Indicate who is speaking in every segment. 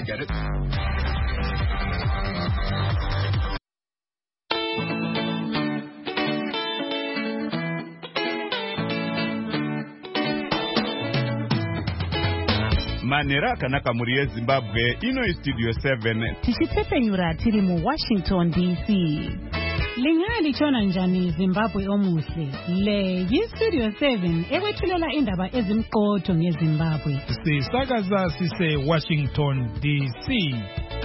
Speaker 1: get it.
Speaker 2: Manera kanaka muri Zimbabwe ino studio 7
Speaker 3: tichitepenyura tiri mu Washington DC. Lingali chona njani Zimbabwe omuhle le yi studio 7 ewethulela indaba ezimqotho ngeZimbabwe
Speaker 4: sisakaza sise Washington DC.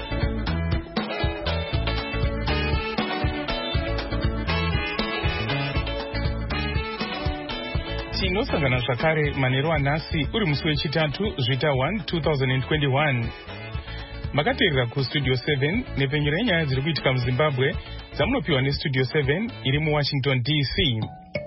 Speaker 5: Tinosangana zvakare manheru anhasi uri musi wechitatu zvita 1 2021. Makateerera kustudio 7 nepfenyero yenyaya dziri kuitika muZimbabwe dzamunopiwa nestudio 7 iri muWashington DC.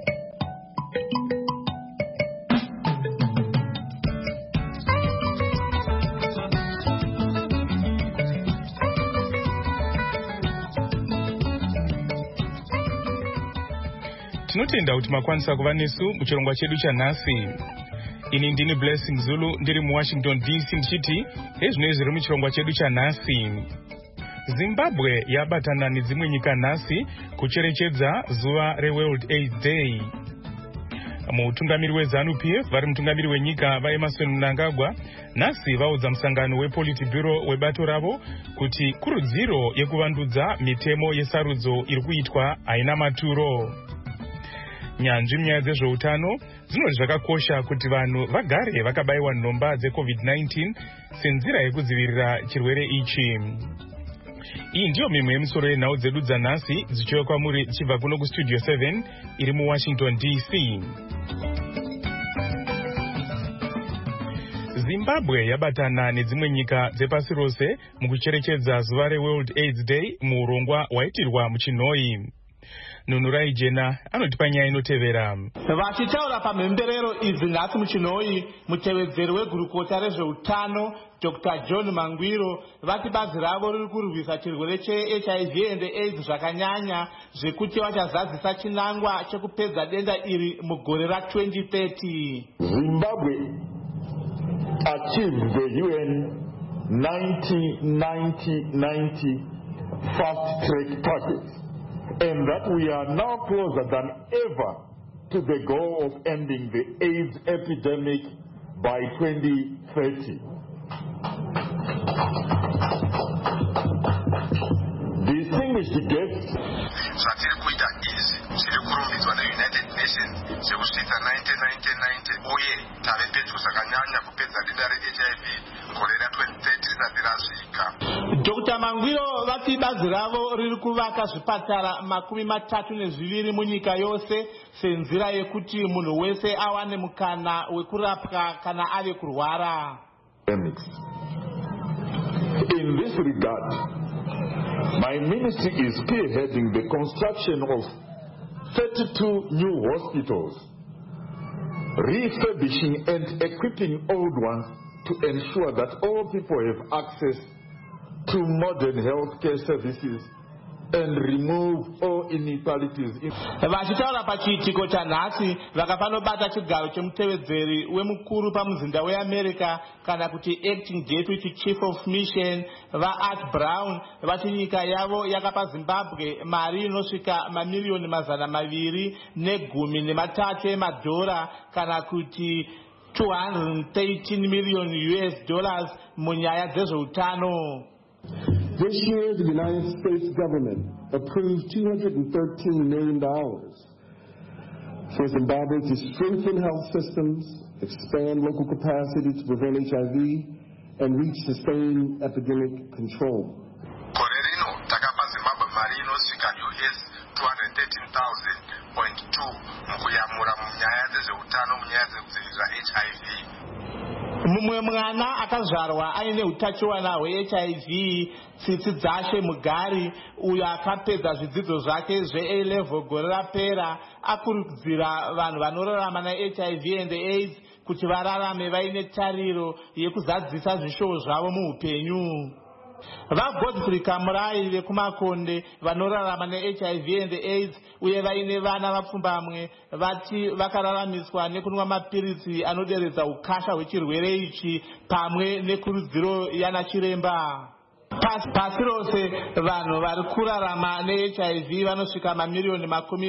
Speaker 5: Tinotenda kuti makwanisa kuva nesu muchirongwa chedu chanhasi. Ini ndini Blessing Zulu ndiri muWashington DC ndichiti ezvinoi zviri muchirongwa chedu chanhasi. Zimbabwe yabatana nedzimwe nyika nhasi kucherechedza zuva reWorld AIDS Day. Mutungamiri weZANU-PF vari mutungamiri wenyika vaEmerson Mnangagwa nhasi vaudza musangano wePolitburo webato ravo kuti kurudziro yekuvandudza mitemo yesarudzo iri kuitwa haina maturo. Nyanzvi munyaya dzezveutano dzinoti zvakakosha kuti vanhu vagare vakabayiwa nhomba dzeCovid-19 senzira yekudzivirira chirwere ichi. Iyi ndiyo mimwe yemisoro yenhau dzedu dzanhasi dzichiuya kwamuri dzichibva kuno kustudio 7 iri muWashington DC. Zimbabwe yabatana nedzimwe nyika dzepasi rose mukucherechedza zuva reWorld AIDS Day muurongwa waitirwa muChinoi. Nunurai Jena anotipa nyaya inotevera.
Speaker 6: Vachitaura pamhemberero idzi nhasi muChinoi, mutevedzeri wegurukota rezveutano Dr. John Mangwiro vati bazi ravo riri kurwisa chirwere cheHIV and AIDS zvakanyanya zvekuti vachazadzisa chinangwa chekupedza denda iri mugore ra2030.
Speaker 7: Zimbabwe achieved the UN 90-90-90 fast track targets. And that we are now closer than ever to the goal of ending the AIDS epidemic by 2030. Distinguished guests,
Speaker 8: United Nations sekusvitsa 90-90-90 uye tave pedyo zvakanyanya kupedza denda reHIV gore ra2030 risati rasvika.
Speaker 6: Dr. Mangwiro vati bazi ravo riri kuvaka zvipatara 32 munyika yose senzira yekuti munhu wese awane mukana wekurapwa kana ave kurwara.
Speaker 7: In this regard, my ministry is spearheading the construction of 32 new hospitals, refurbishing and equipping old ones to ensure that all people have access to modern healthcare services and remove all inequalities.
Speaker 6: Vachitaura pachiitiko chanhasi vakapanobata chigaro chemutevedzeri wemukuru pamuzinda weAmerica kana kuti acting deputy chief of mission vaArt Brown vati nyika yavo yakapa Zimbabwe mari inosvika mamiliyoni 213 emadhora kana kuti $213 million munyaya dzezveutano.
Speaker 9: This year, the United States government approved $213 million for Zimbabwe to strengthen health systems, expand local capacity to prevent HIV, and reach sustained epidemic control.
Speaker 8: Gore rino takapa Zimbabwe mari inosvika $213.2 mukuyamura munyaya dzezveutano munyaya dzekudzivirira HIV.
Speaker 6: Mumwe mwana akazvarwa aine utachiona hweHIV tsitsi dzashe mugari uyo akapedza zvidzidzo zvake zveA-level gore rapera akurudzira vanhu vanorarama naHIV and AIDS kuti vararame vaine tariro yekuzadzisa zvishowo zvavo muupenyu. vagodfrey kamurai vekumakonde vanorarama nehiv and aids uye vaine vana vapfumbamwe vati vakararamiswa nekunwa mapiritsi anoderedza ukasha hwechirwere ichi pamwe nekurudziro yanachiremba. Pasi rose vanhu vari kurarama nehiv vanosvika mamiliyoni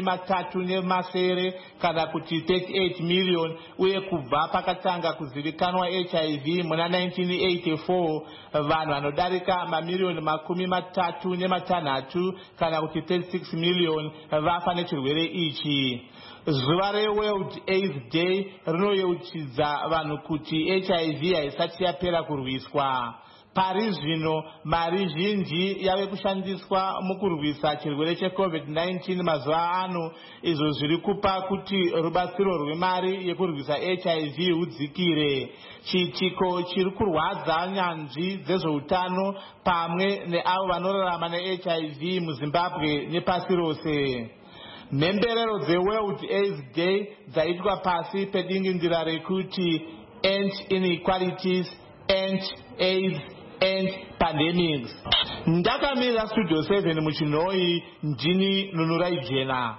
Speaker 6: 37 kana kuti 38 million, uye kubva pakatanga kuzivikanwa hiv muna 1984 vanhu vanodarika mamiliyoni 36 kana kuti 36 million vafa nechirwere ichi. Zuva reWorld AIDS Day rinoyeuchidza vanhu kuti hiv haisati yapera kurwiswa. Pari zvino mari zhinji yave kushandiswa mukurwisa chirwere cheCovid-19 mazuva ano, izvo zviri kupa kuti rubatsiro rwemari yekurwisa hiv hudzikire. Chiitiko chiri kurwadza nyanzvi dzezveutano pamwe neavo vanorarama nehiv muZimbabwe nepasi rose. Mhemberero dzeWorld AIDS Day dzaitwa pasi pedingindira rekuti End Inequalities, End AIDS, End Pandemics. Ndakamira Studio 7 muchinhoi, ndini Nunurai Jena.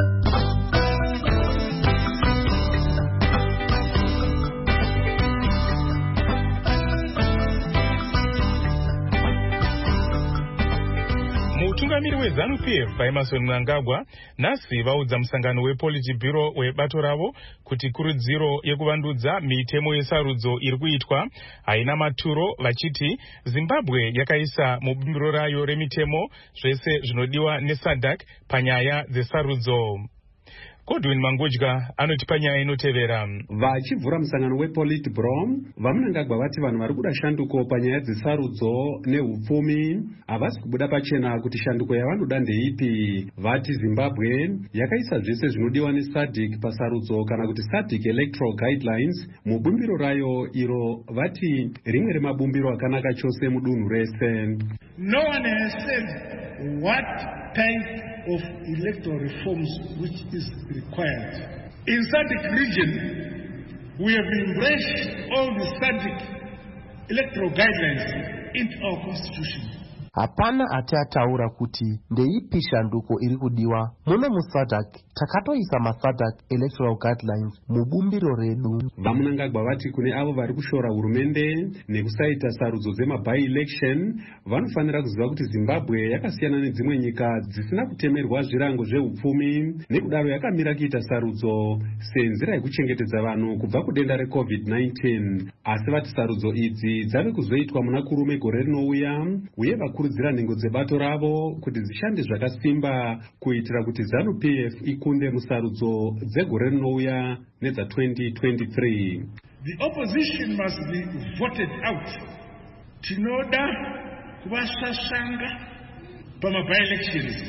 Speaker 5: mutungamiri weZANU-PF paEmerson Mnangagwa nhasi vaudza musangano wePolitburo webato ravo kuti kurudziro yekuvandudza mitemo yesarudzo iri kuitwa haina maturo, vachiti Zimbabwe yakaisa mubumbiro rayo remitemo zvese zvinodiwa neSADC panyaya dzesarudzo. Godwin Mangudya anoti panyaya inotevera.
Speaker 1: Vachibvura musangano wePolitburo, vaMnangagwa vati vanhu vari kuda shanduko panyaya dzesarudzo nehupfumi havasi kubuda pachena kuti shanduko yavanoda ndeipi. Vati Zimbabwe yakaisa zvese zvinodiwa neSADC pasarudzo kana kuti SADC Electoral Guidelines mubumbiro rayo iro vati rimwe remabumbiro akanaka chose mudunhu rese.
Speaker 10: No one has said what type of electoral reforms which is required. In SADC region, we have embraced all the SADC electoral guidelines into our constitution.
Speaker 11: Hapana atataura kuti ndeipi shanduko iri kudiwa. Muno muSADC takatoisa maSADC electoral guidelines mubumbiro redu.
Speaker 1: VaMnangagwa vati kune avo vari kushora hurumende nekusaita sarudzo dzema-by-election vanofanira kuziva kuti Zimbabwe yakasiyana nedzimwe nyika dzisina kutemerwa zvirango zvehupfumi, nekudaro yakamira kuita sarudzo senzira yekuchengetedza vanhu kubva kudenda reCovid-19. Asi vati sarudzo idzi dzave kuzoitwa muna kurume gore rinouya, uye vakurudzira nhengo dzebato ravo kuti dzishande zvakasimba kuitira kuti ZANU-PF ikunde musarudzo dzegore rinouya nedza2023.
Speaker 10: The opposition must be voted out. Tinoda kuvasasanga pama-by-elections.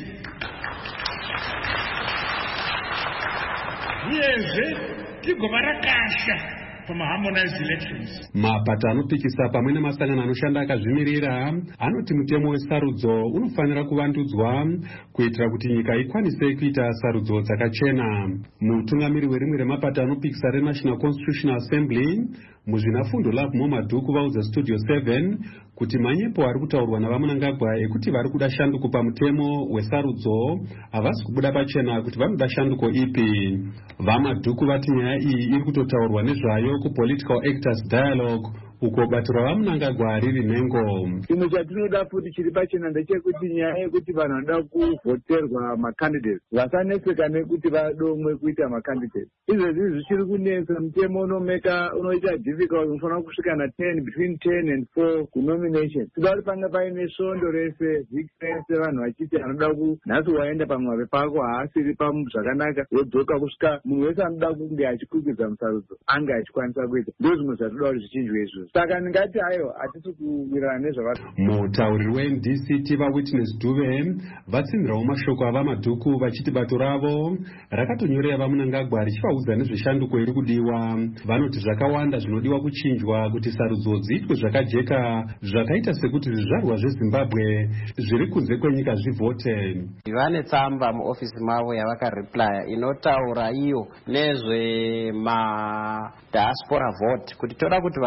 Speaker 10: Uyezve tigova rakasha pama-harmonized elections.
Speaker 1: Mapato anopikisa pamwe nemasangano anoshanda akazvimirira anoti mutemo wesarudzo unofanira kuvandudzwa kuitira kuti nyika ikwanise kuita sarudzo dzakachena. Mutungamiri werimwe remapato anopikisa reNational Constitutional Assembly muzvinafundo Love Madhuku vaudza Studio 7 kuti manyepo ari kutaurwa navaMnangagwa ekuti vari kuda shanduko pamutemo wesarudzo havasi kubuda pachena kuti vanoda shanduko ipi. VaMadhuku vati nyaya iyi iri kutotaurwa nezvayo kuPolitical Actors Dialogue uko bato ravaMnangagwa riri nhengo.
Speaker 12: Chimwe chatinoda futi chiri pachena ndechekuti nyaya yekuti vanhu vanoda kuvhoterwa macandidates vasaneseka nekuti vadomwe kuita macandidates. Izvezvi zvichiri kunetsa, mutemo unoita difficult, unofanira kusvika between 10 and 4 kunomination. Tinoda kuti panga paine svondo rese vhiki rese vanhu vachiti anoda nhasi waenda pamwave pako haasiri zvakanaka wodzoka kusvika munhu wese anoda kunge achikwikwiza musarudzo ange achikwanisa kuita. Ndizvo zvimwe zvatoda kuti zvichinjwe izvozvo. Saka ndingati hayo hatisi kuwirirana nezvavari.
Speaker 1: Mutauriri weNDC vaWitness Dube vatsinzirawo mashoko avaMadhuku vachiti bato ravo rakatonyorera vaMnangagwa richivaudza nezveshanduko iri kudiwa. Vanoti zvakawanda zvinodiwa kuchinjwa kuti sarudzo dziitwe zvakajeka, zvakaita sekuti zvizvarwa zveZimbabwe zviri kunze kwenyika zvivhote.
Speaker 13: Vane tsamba muofisi mavo yavakareplya inotaura iyo nezve diaspora vote, kuti toda kuti vanhu vari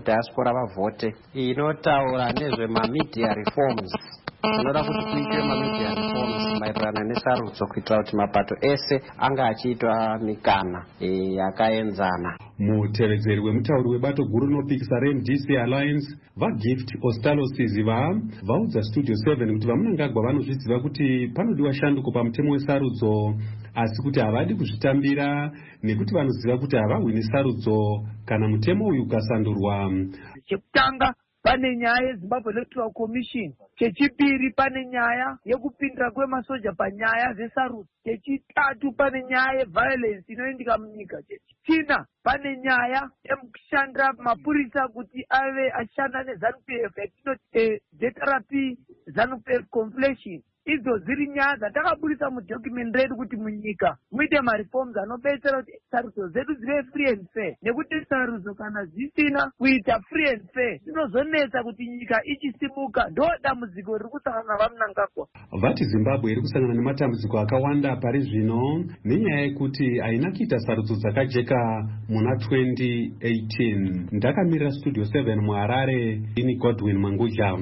Speaker 13: vemudhiaspora vavhote, inotaura nezvemamedia reforms. Tinoda kuti kuitwe mamedia reforms maererano nesarudzo kuitira kuti mapato ese anga achiitwa mikana yakaenzana.
Speaker 1: Mutevedzeri wemutauri webato guru rinopikisa reMDC Alliance vaGift Ostalosiziva vaudza Studio 7 kuti vamunangagwa vanozviziva kuti panodiwa shanduko pamutemo wesarudzo, asi kuti havadi kuzvitambira nekuti vanoziva kuti havahwini sarudzo kana mutemo uyu ukasandurwa.
Speaker 14: Chekutanga pane nyaya yeZimbabwe Electoral Commission, chechipiri pane nyaya yekupindira kwemasoja panyaya dzesarudzo, chechitatu pane nyaya yeviolence inoitika munyika, chechina pane nyaya yekushandira mapurisa kuti ave ashanda neZANU-PF yatinoti DTRP ZANU-PF conflation. Idzo dziri nyaya dzatakaburisa mudocument redu kuti munyika muite mareforms anobetsera kuti sarudzo dzedu dzive free and fair, nekuti sarudzo kana dzisina kuita free and fair dzinozonetsa kuti nyika ichisimuka. Ndo dambudziko riri kusangana vamunangagwa.
Speaker 1: Vati Zimbabwe iri kusangana nematambudziko akawanda pari zvino nenyaya yekuti haina kuita sarudzo dzakajeka muna 2018. Ndakamirira Studio 7 muHarare, ini Godwin Manguja.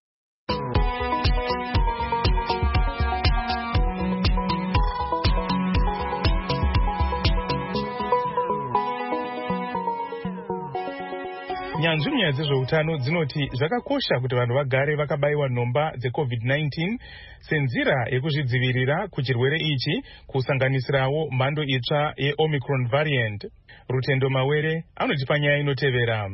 Speaker 5: Nyanzvi munyaya dzezveutano dzinoti zvakakosha kuti vanhu vagare vakabayiwa nhomba dzeCovid-19 senzira yekuzvidzivirira kuchirwere ichi, kusanganisirawo mhando itsva yeOmicron variant. Rutendo Mawere anotipa nyaya inotevera.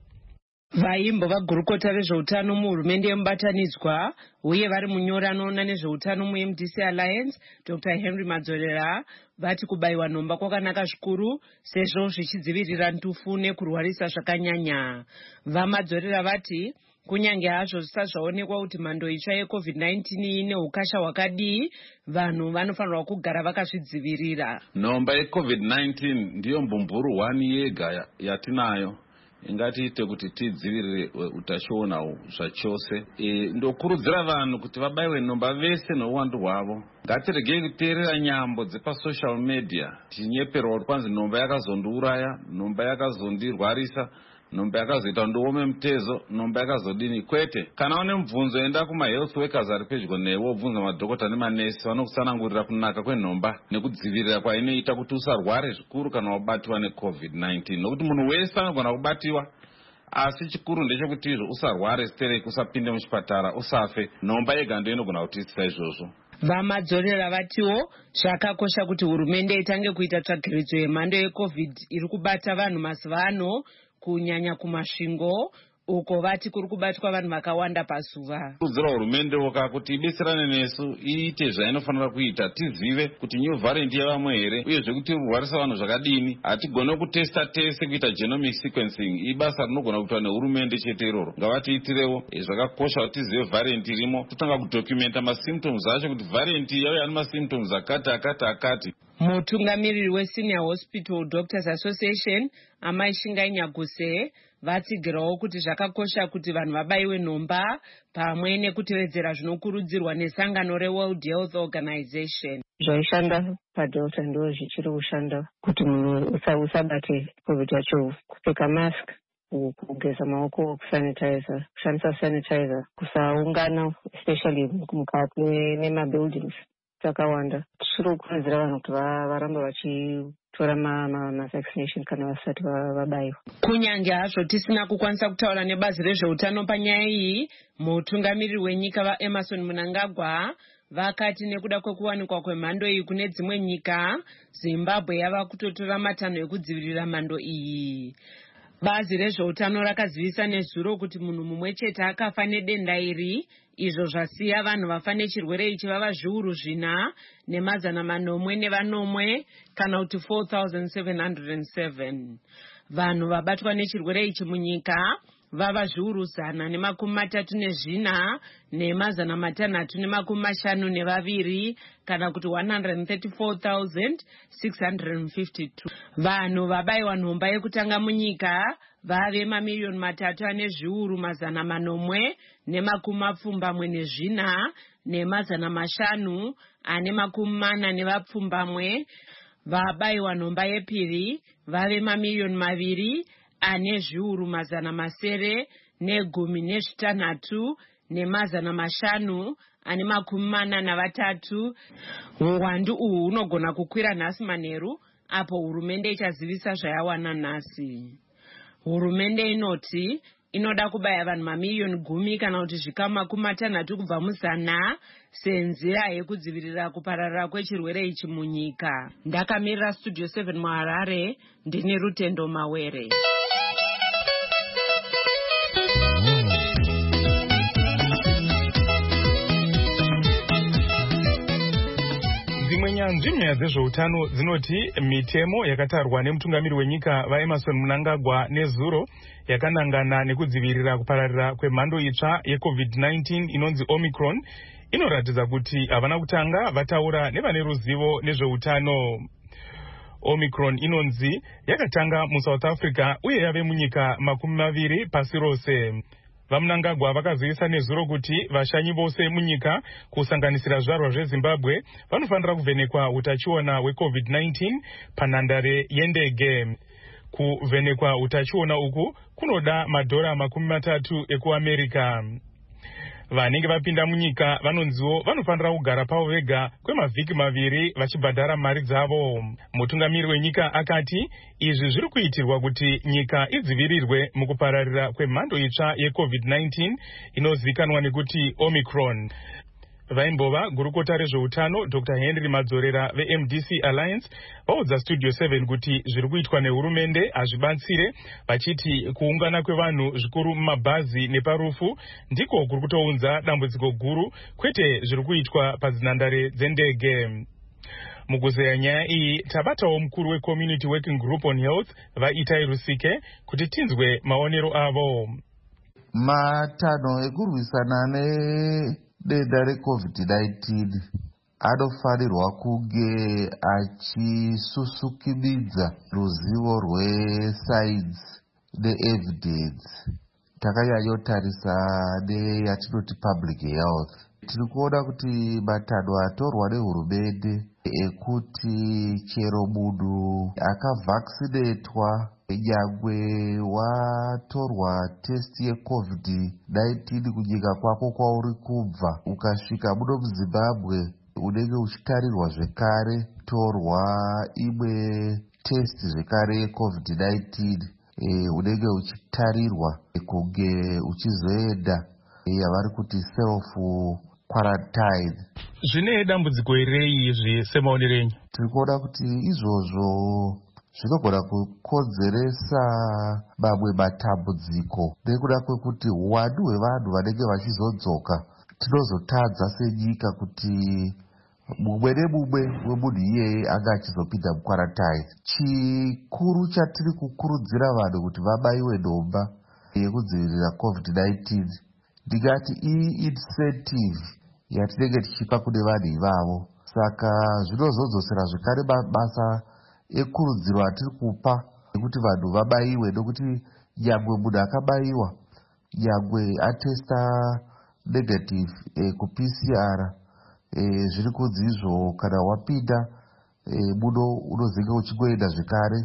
Speaker 15: Vaimbo vagurukota rezveutano muhurumende yemubatanidzwa uye vari munyori anoona nezveutano muMDC Alliance, Dr. Henry Madzorera, vati kubayiwa nhomba kwakanaka zvikuru sezvo zvichidzivirira ntufu nekurwarisa zvakanyanya. VaMadzorera vati kunyange hazvo zvisazvaonekwa kuti mhando itsva yeCovid-19 ine ukasha hwakadii, vanhu vanofanirwa kugara vakazvidzivirira.
Speaker 16: Nhomba yeCovid-19 ndiyo mbumburu 1 yega yatinayo ingatiite kuti tidzivirire utachiona zvachose. Ndokurudzira vanhu kuti vabayiwe nhomba vese nouwandu hwavo. Ngatiregei kuteerera nyambo dzepasocial media tinyeperwa kuti kwanzi nhomba yakazondiuraya, nhomba yakazondirwarisa, nhomba yakazoita ndiome mutezo, nhomba yakazodini. Kwete, kana une mubvunzo enda kumahealth workers ari pedyo newe wobvunza madhokota nemanesi, vanokusanangurira kunaka kwenhomba nekudzivirira kwainoita kuti usarware zvikuru kana wabatwa neCovid-19, nokuti munhu wese anogona kubatiwa, asi chikuru ndechekuti izvo usarware stereki, usapinde muchipatara, usafe. Nhomba yega ndiyo inogona kutiitisa izvozvo.
Speaker 15: VaMadzorera vatiwo zvakakosha kuti hurumende itange kuita tsvagiridzo yemhando yeCovid iri kubata vanhu mazuva ano, kunyanya kumasvingo uko vati kuri kubatwa vanhu vakawanda pazuva.
Speaker 16: Kurudzira hurumende woka kuti ibetserane nesu, iite zvainofanira kuita, tizive kuti new variant yavamwe here uye zvekuti rwarisa vanhu zvakadini. Hatigone kutesta tese kuita genomic sequencing, ibasa rinogona kuitwa nehurumende chete iroro. Ngavatiitirewo, zvakakosha kuti tizive variant irimo, totanga kudocumenta masymptoms acho kuti variant yauya ane masymptoms akati.
Speaker 15: Mutungamiriri weSenior Hospital Doctors Association Amai Shingai Nyaguse vatsigirawo kuti zvakakosha kuti vanhu vabayiwe nhomba pamwe nekutevedzera zvinokurudzirwa nesangano reWorld Health Organization.
Speaker 17: Zvaishanda paDelta ndo zvichiri kushanda kuti munhu usabate COVID yacho, kupfeka mask, kugeza maoko, kusanitizer, kushandisa sanitizer, kusaungana especially mukati nemabuildings takawanda. Tiri kukurudzira vanhu kuti varambe vachitora mavaccination kana vasati vabayiwa.
Speaker 15: Kunyange hazvo tisina kukwanisa kutaura nebazi rezveutano panyaya iyi, mutungamiriri wenyika vaEmmerson Mnangagwa vakati nekuda kwekuwanikwa kwemhando iyi kune dzimwe nyika, Zimbabwe yava kutotora matanho ekudzivirira mhando iyi. Bazi rezveutano rakazivisa nezuro kuti munhu mumwe chete akafa nedenda iri, izvo zvasiya vanhu vafa nechirwere ichi vava zviuru 4 nemazana 404 kana kuti 4,707. Vanhu vabatwa nechirwere ichi munyika vava zviuru 134 nemazana 652 kana kuti 134,652. Vanhu vabayiwa nhomba yekutanga munyika vave mamiliyoni 3,400,000 nemazana 540 vabayiwa nhomba yepiri vave mamiliyoni 2 ane zviuru 916 ne500 ane 43. Uwandu uhu hunogona kukwira nhasi manheru apo hurumende ichazivisa zvayawana nhasi. Hurumende inoti inoda kubaya vanhu mamiliyoni 10 kana kuti zvikamu 60 kubva muzana senzira yekudzivirira kupararira kwechirwere ichi munyika. Ndakamirira Studio 7 muHarare, ndini Rutendo Mawere.
Speaker 5: Dzimwe nyaya dzezveutano dzinoti mitemo yakatarwa nemutungamiri wenyika vaEmmerson Mnangagwa nezuro yakanangana nekudzivirira kupararira kwemhando itsva yeCovid-19 inonzi Omicron inoratidza kuti havana kutanga vataura nevane ruzivo nezveutano. Omicron inonzi yakatanga muSouth Africa uye yave munyika 20 pasi rose. VaMnangagwa vakazivisa nezuro kuti vashanyi vose munyika kusanganisira zvizvarwa zveZimbabwe vanofanira kuvhenekwa utachiona hweCovid-19 panhandare yendege. Kuvhenekwa utachiona uku kunoda $30 ekuAmerica. Vanenge vapinda munyika vanonziwo vanofanira kugara pavo vega kwemavhiki 2 vachibhadhara mari dzavo. Mutungamiri wenyika akati izvi zviri kuitirwa kuti nyika idzivirirwe mukupararira kwemhando itsva yeCovid-19 inozivikanwa nekuti Omicron. Vaimbova gurukota rezveutano Dr. Henry Madzorera veMDC Alliance vaudza Studio 7 kuti zviri kuitwa nehurumende hazvibatsire, vachiti kuungana kwevanhu zvikuru mumabhazi neparufu ndiko kuri kutounza dambudziko guru, kwete zviri kuitwa padzinhandare dzendege. Mukuzeya nyaya iyi tabatawo mukuru weCommunity Working Group on Health vaItai Rusike kuti tinzwe maonero avo.
Speaker 18: Matanho ekurwisana denda reCovid-19 anofanirwa kunge achisusukimidza ruzivo rwesainzi neevidence. Takanyanyotarisa neyatinoti public health. Tiri kuona kuti matanho atorwa nehurumende ekuti chero munhu akavhakisinetwa nyangwe watorwa test yeCovid-19 kunyika kwako kwauri kubva ukasvika muno muZimbabwe unenge uchitarirwa zvekare torwa imwe test zvekare yeCovid-19 unenge uchitarirwa kunge uchizoenda yavari kuti self quarantine.
Speaker 5: Zvine dambudziko rei izvi semaonero enyu?
Speaker 18: Tiri kuona kuti izvozvo zvinogona kukonzeresa mamwe matambudziko nekuda kwekuti uwandu hwevanhu vanenge vachizodzoka tinozotadza senyika kuti mumwe nemumwe wemunhu iyeye anga achizopinda mukwarantine. Chikuru chatiri kukurudzira vanhu kuti vabaiwe nhomba yekudzivirira COVID-19 ndingati incentive yatinenge tichipa kune vanhu ivavo. Saka zvinozodzosera zvekare mabasa ekurudziro atiri kupa ekuti vanhu vabaiwe, nokuti nyangwe munhu akabaiwa, nyangwe atesta negative kuPCR, zviri kunzi izvo kana wapinda muno unozenge uchingoenda zvekare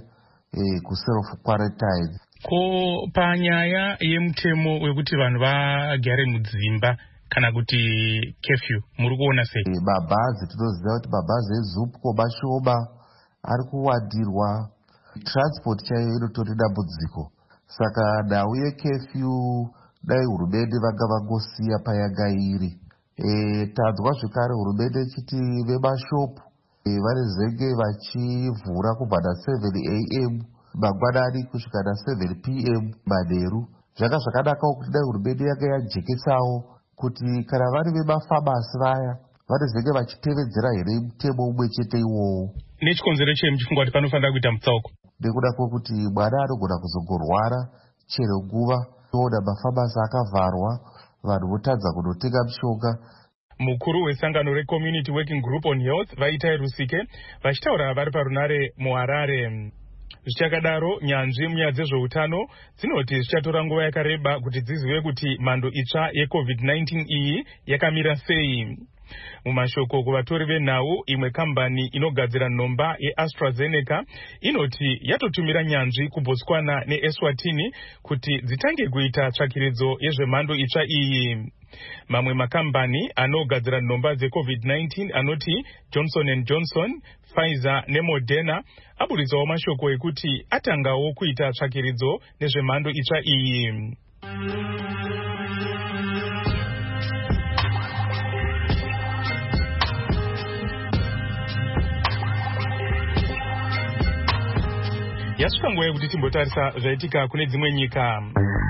Speaker 18: kuself quarantine.
Speaker 5: Ko panyaya yemutemo wekuti vanhu vagare mudzimba kana kuti curfew muri kuona sei?
Speaker 18: Mabhazi tinoziva kuti mabhazi eZupco mashoma ari kuwandirwa, transport chaiyo inotori dambudziko. Saka nhau yecurfew dai hurumende vanga vangosiya payanga iri. Tanzwa zvekare hurumende ichiti vemashopu vanezenge vachivhura kubva na7 AM mangwanani kusvika na7 PM manheru. Zvanga zvakanakawo kuti dai hurumende yanga yajekesawo kuti kana vari vemafamasi vaya vanezenge vachitevedzera here mutemo umwe chete iwowo.
Speaker 5: Nechikonzero chei muchifunga kuti panofanira kuita mutsauko?
Speaker 18: Nekuda kwekuti mwana anogona kuzongorwara chero nguva, toona mafamasi akavharwa, vanhu votadza kunotenga mishonga.
Speaker 5: Mukuru wesangano reCommunity Working Group on Health vaItai Rusike vachitaura vari parunare muHarare. Zvichakadaro, nyanzvi munyaya dzezveutano dzinoti zvichatora nguva yakareba kuti dzizive kuti mhando itsva yeCovid-19 iyi yakamira sei. Mumashoko kuvatori venhau, imwe kambani inogadzira nhomba yeAstraZeneca inoti yatotumira nyanzvi kuBotswana neEswatini kuti dzitange kuita tsvakiridzo yezvemhando itsva iyi. Mamwe makambani anogadzira nhomba dzeCovid-19 anoti Johnson & Johnson, Pfizer neModerna aburitsawo mashoko ekuti atangawo kuita tsvakiridzo nezvemhando itsva iyi. Yasvika nguva yekuti timbotarisa zvaitika kune dzimwe nyika.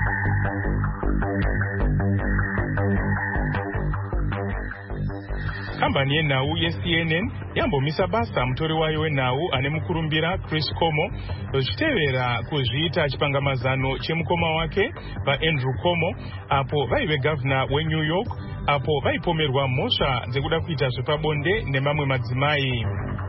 Speaker 5: Kambani yenhau yeCNN yambomisa basa mutori wayo wenhau ane mukurumbira Chris Cuomo zvichitevera kuzviita chipangamazano chemukoma wake vaAndrew Cuomo apo vaive gavhina weNew York apo vaipomerwa mhosva dzekuda kuita zvepabonde nemamwe madzimai.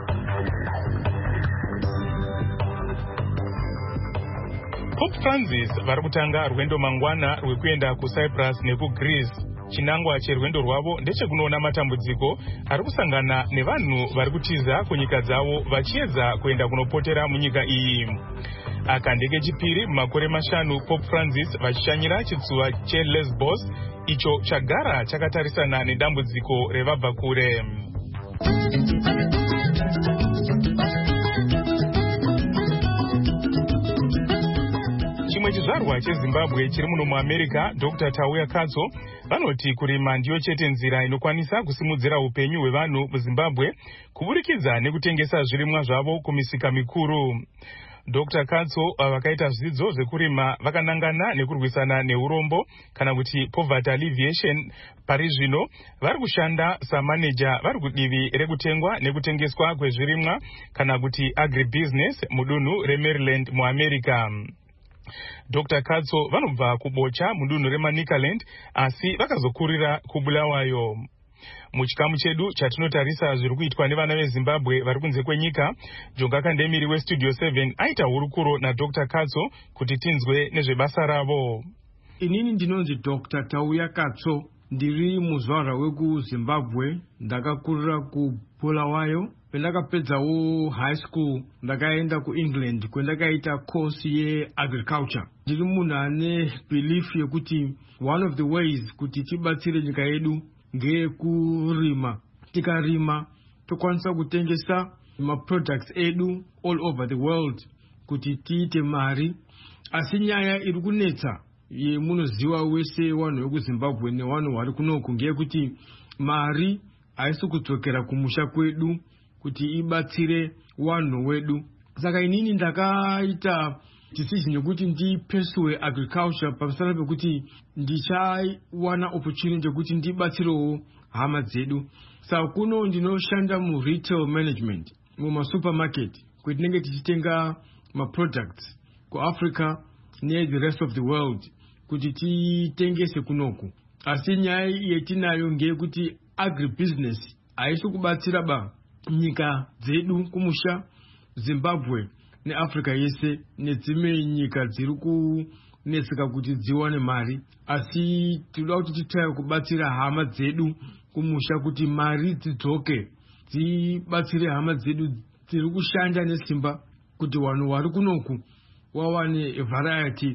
Speaker 5: Pope Francis vari kutanga rwendo mangwana rwekuenda kuCyprus nekuGreece. Chinangwa cherwendo rwavo ndechekunoona matambudziko ari kusangana nevanhu vari kutiza kunyika dzavo vachiedza kuenda kunopotera munyika iyi. Aka ndege chipiri mumakore mashanu Pope Francis vachishanyira chitsuwa cheLesbos icho chagara chakatarisana nedambudziko revabva kure. Chimwe chizvarwa cheZimbabwe chiri muno muAmerica, Dr. Tauya Katso, vanoti kurima ndiyo chete nzira inokwanisa kusimudzira upenyu hwevanhu muZimbabwe kuburikidza nekutengesa zvirimwa zvavo kumisika mikuru. Dr. Katso vakaita zvidzidzo zvekurima vakanangana nekurwisana neurombo kana kuti poverty alleviation pari zvino vari kushanda samaneja vari kudivi rekutengwa nekutengeswa kwezvirimwa kana kuti agribusiness mudunhu reMaryland muAmerica. Dr. Katso vanobva kubocha mudunhu reManicaland asi vakazokurira kuBulawayo. Muchikamu chedu chatinotarisa zviri kuitwa nevana veZimbabwe vari kunze kwenyika, Jonga Kandemiri weStudio 7 aita hurukuro naDr. Katso kuti tinzwe nezvebasa ravo.
Speaker 19: Inini ndinonzi Dr. Tauya Katso, ndiri muzvarwa wekuZimbabwe, ndakakurira kuBulawayo. Pendakapedzawo high school ndakaenda kuEngland kwendakaita course yeagriculture. Ndiri munhu ane belief yekuti one of the ways kuti tibatsire nyika yedu ngekurima. Tikarima tokwanisa kutengesa maproducts edu all over the world kuti tiite mari. Asi nyaya iri kunetsa yemunoziva wese vanhu vekuZimbabwe nevanhu vari kunoku ngeyekuti mari haisi kudzokera kumusha kwedu kuti ibatsire wanhu wedu. Saka inini ndakaita decision yokuti ndipursue agriculture pamusana pekuti ndichawana opportunity yokuti ndibatsirewo hama dzedu. Saka kuno ndinoshanda retail management mumasupermarket kwetinenge tichitenga maproducts kuAfrica the rest of the world kuti titengese kunoku. Asi nyaya yetinayo ngeyekuti agribusiness haisi kubatsira ba nyika dzedu kumusha, Zimbabwe neAfrica yese nedzimwe nyika dziri kunetseka kuti dziwane mari. Asi tinoda kuti titaya kubatsira hama dzedu kumusha kuti mari dzidzoke dzibatsire hama dzedu dziri kushanda nesimba kuti vanhu vari kunoku wawane variety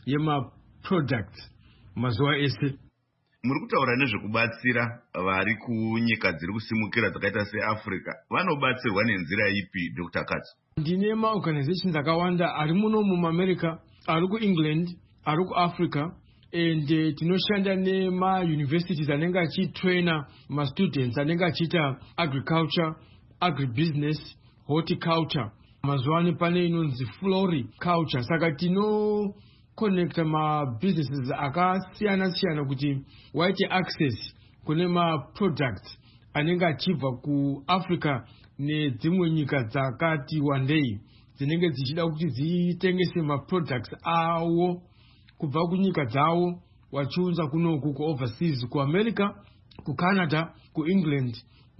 Speaker 19: yemaproducts mazuva ese.
Speaker 20: Muri kutaura nezvekubatsira vari kunyika dziri kusimukira dzakaita seAfrica. Vanobatsirwa nenzira ipi, Dr. Katso?
Speaker 19: Ndine maorganizations akawanda ari muno muAmerica, ari kuEngland, ari kuAfrica, and tinoshanda nemauniversities anenge achitraina mastudents anenge achiita agriculture, agribusiness, horticulture. Mazuva pane inonzi floriculture. Saka connecta businesses akasiyana-siyana kuti waite access kune products anenge achibva kuAfrica nedzimwe nyika dzakati wandei dzinenge dzichida kuti dzitengese products awo kubva kunyika dzawo wachiunza kunoku kuoverseas kuAmerica, kuCanada, kuEngland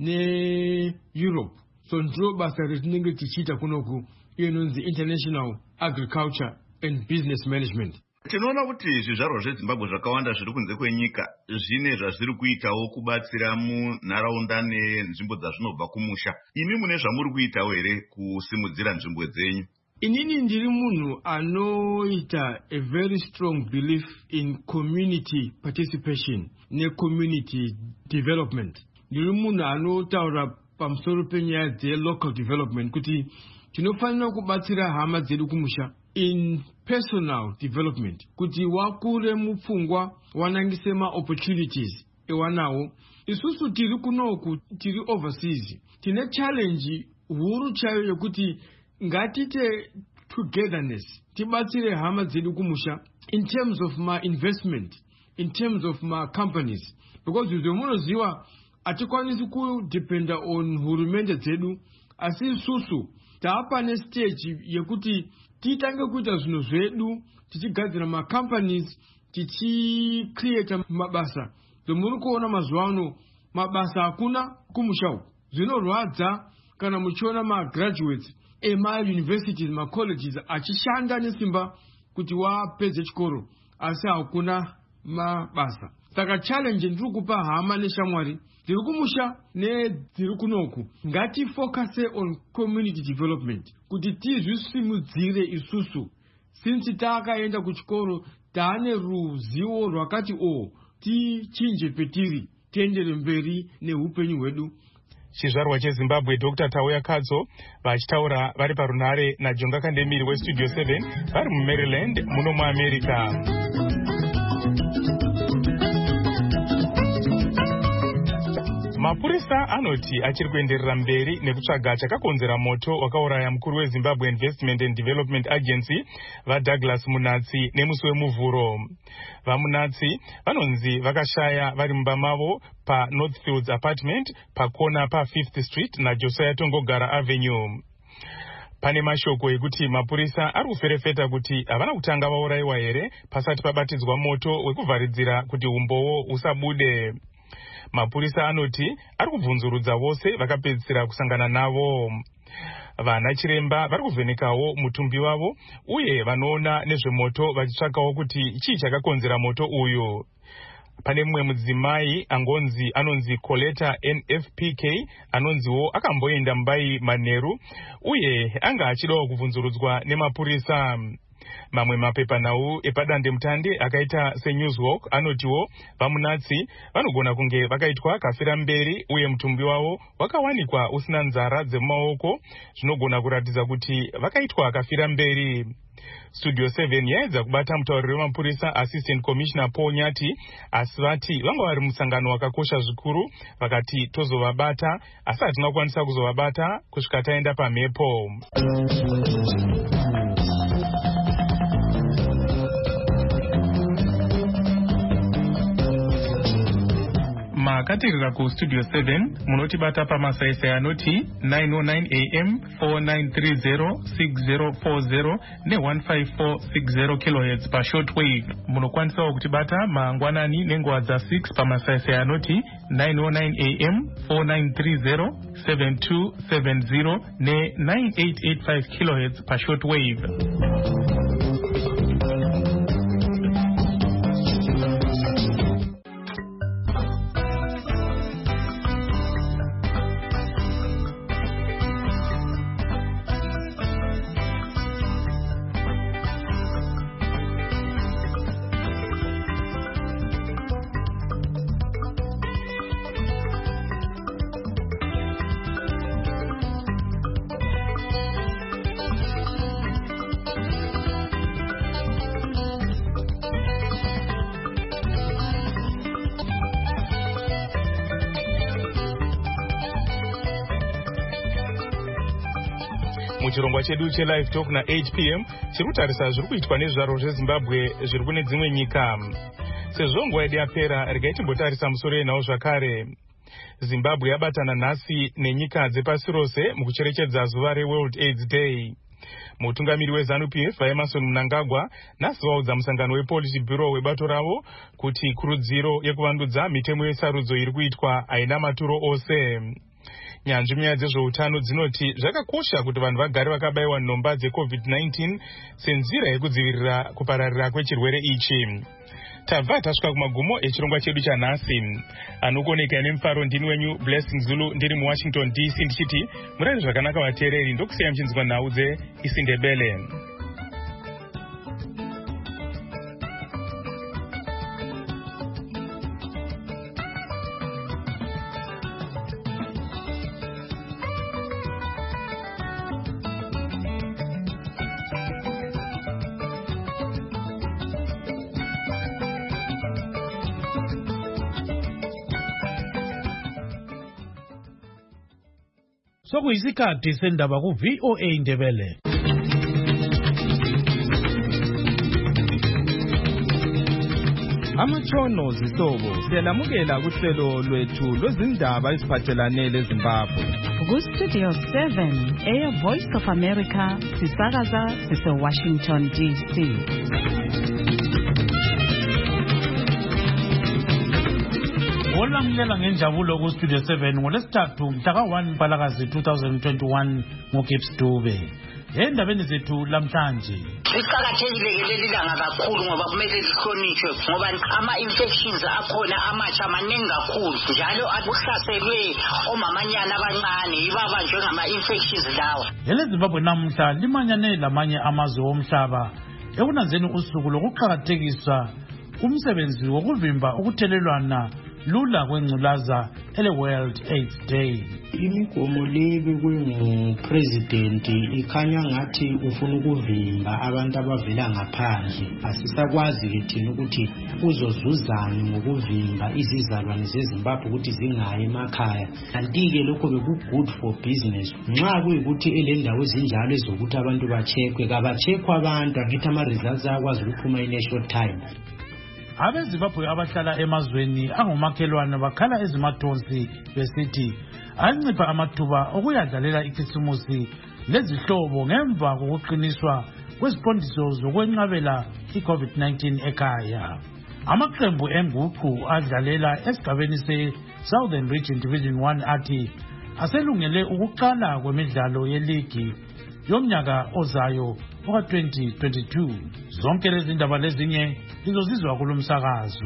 Speaker 19: neEurope. So ndiro basa retinenge tichiita kunoku iyo inonzi International Agriculture and Business Management.
Speaker 20: tinoona kuti zvizvarwa zvezimbabwe zvakawanda zviri kunze kwenyika zvine zvazviri kuitawo kubatsira munharaunda nenzvimbo dzazvinobva kumusha. Imi mune zvamuri kuitawo here kusimudzira nzvimbo dzenyu?
Speaker 19: Inini ndiri munhu anoita a very strong belief in community participation ne-community development. Ndiri munhu anotaura pamusoro penyaya dze-local development kuti tinofanira kubatsira hama dzedu kumusha in personal development kuti wakure mupfungwa wanangise ma-opportunities ewanawo. Isusu tiri kunoku tiri overseas tine challenge huru chayo yekuti ngatite togetherness tibatsire hama dzedu kumusha in terms of my investment, in terms of my companies, because munoziva hatikwanisi kudependa on hurumende dzedu asi isusu taapane stage yekuti titange kuita zvinhu zvedu tichigadzira macompanies tichicreata mabasa. Zomuri kuona mazuva ano mabasa hakuna kumusha uku. Zvinorwadza kana muchiona magraduates ema-universities, ma-colleges achishanda nesimba kuti wapedze chikoro asi hakuna mabasa. Saka challenge ndiri kupa hama neshamwari dziri kumusha nedziri kunoku, ngatifocuse on community development kuti tizvisimudzire isusu. Since takaenda kuchikoro taane ruzivo rwakati tichinje petiri tiendere mberi neupenyu hwedu.
Speaker 5: Chizvarwa cheZimbabwe Dr. Tauya Kadzo vachitaura vari parunhare naJonga Kandemiri weStudio 7 vari muMaryland muno muAmerica. Mapurisa anoti achiri kuenderera mberi nekutsvaga chakakonzera moto wakauraya mukuru weZimbabwe Investment and Development Agency vaDouglas Munatsi nemusi wemuvhuro. VaMunatsi vanonzi vakashaya vari mumba mavo paNorthfields Apartment pakona pa5th Street naJosiah Tongogara Avenue. Pane mashoko ekuti mapurisa ari kuferefeta kuti havana kutanga vaurayiwa here pasati pabatidzwa moto wekuvharidzira kuti umbowo usabude. Mapurisa anoti ari kubvunzurudza vose vakapedzisira kusangana navo. Vana chiremba vari kuvhenekawo mutumbi wavo uye vanoona nezvemoto vachitsvakawo kuti chii chakakonzera moto uyu. Pane mumwe mudzimai anonzi Coletta NFPK anonziwo akamboenda mumbai manheru uye anga achidawo kubvunzurudzwa nemapurisa. Mamwe mapepanhau epadandemutande akaita seNewswalk anotiwo vaMunatsi vanogona kunge vakaitwa kafira mberi uye mutumbi wavo wakawanikwa usina nzara dzemumaoko zvinogona kuratidza kuti vakaitwa kafira mberi. Studio 7 yaedza kubata mutauriri wemapurisa Assistant Commissioner Paul Nyati asi vati vanga vari musangano wakakosha zvikuru vakati tozovabata asi hatina kukwanisa kuzovabata kusvika taenda pamhepo. Makatirira kuStudio 7 munotibata pamasaisai anoti 909 AM 4930 6040 ne15460 kHz pashortwave. Munokwanisawo kutibata mangwanani nenguva dza6 pamasaisai anoti 909 AM 4930 7270 ne9885 kHz pashortwave. Muchirongwa chedu chelive talk na8 PM chiri kutarisa zviri kuitwa nezvizvarwa zveZimbabwe zviri kune dzimwe nyika. Sezvo nguva yedu yapera regai timbotarisa musoro yenhau zvakare. Zimbabwe yabatana nhasi nenyika dzepasi rose mukucherechedza zuva reWorld AIDS Day. Mutungamiri weZANU-PF vaEmerson Mnangagwa nhasi vaudza musangano wePolity Bureau webato ravo kuti kurudziro yekuvandudza mitemo yesarudzo iri kuitwa haina maturo ose. nyanzvi munyaya dzezveutano dzinoti zvakakosha kuti vanhu vagare vakabayiwa nhomba dzeCovid-19 senzira yekudzivirira kupararira kwechirwere ichi. Tabva tasvika kumagumo echirongwa chedu chanhasi. Anokuoneka nemufaro ndini wenyu Blessing Zulu ndiri muWashington DC ndichiti murari zvakanaka vateereri, ndokusiya muchinzwa nhau dzeIsindebele.
Speaker 4: Sokuyisikhathi sendaba ku VOA Ndebele.
Speaker 21: Amatshono zihlobo siyalamukela kuhlelo lwethu lwezindaba eziphathelane leZimbabwe.
Speaker 22: Ku Studio 7 Air Voice of America sisakaza sise-Washington DC.
Speaker 4: Olamulela ngenjabulo ku Studio 7 ngolesithathu mhla ka-1 Mpalakazi 2021 ngoGibbs Dube. Endabeni zethu lamhlanje
Speaker 23: liqakathekile ke leli langa kakhulu ngoba kumele lihlonishwe ngoba ama-infections akhona amatsha maningi kakhulu njalo akuhlaselwe omamanyana abancane yibabanjwe ngama-infections lawa.
Speaker 4: eleZimbabwe namuhla limanyane lamanye amazwe omhlaba ekunanzeni usuku lokuqakathekisa umsebenzi wokuvimba ukuthelelwana lula kwengculaza ele-World AIDS Day.
Speaker 24: Imigomo lebekwe ngupresident ikhanya ngathi ufuna ukuvimba abantu abavela ngaphandle. Asisakwazi ke thina ukuthi uzozuzani ngokuvimba izizalwane zeZimbabwe ukuthi zingayi emakhaya. Kanti-ke lokho beku-good for business. Nxa kuyikuthi elendawo ezinjalo ezokuthi abantu bacheckwe, kabacheckwe abantu akithi ama-results akwazi ukuphuma in a short time.
Speaker 4: AbeZimbabwe abahlala emazweni angomakhelwane bakhala ezimatonsi besithi ancipha amathuba okuyadlalela ikhisimusi lezihlobo ngemva kokuqiniswa kweziqondiso zokwenqabela iCovid-19 ekhaya. Amaqembu enguqu adlalela esigabeni se-Southern Region Division 1 athi aselungele ukuqala kwemidlalo yeligi yomnyaka ozayo oka-2022. Zonke lezi ndaba lezinye lizozizwa kulomsakazo.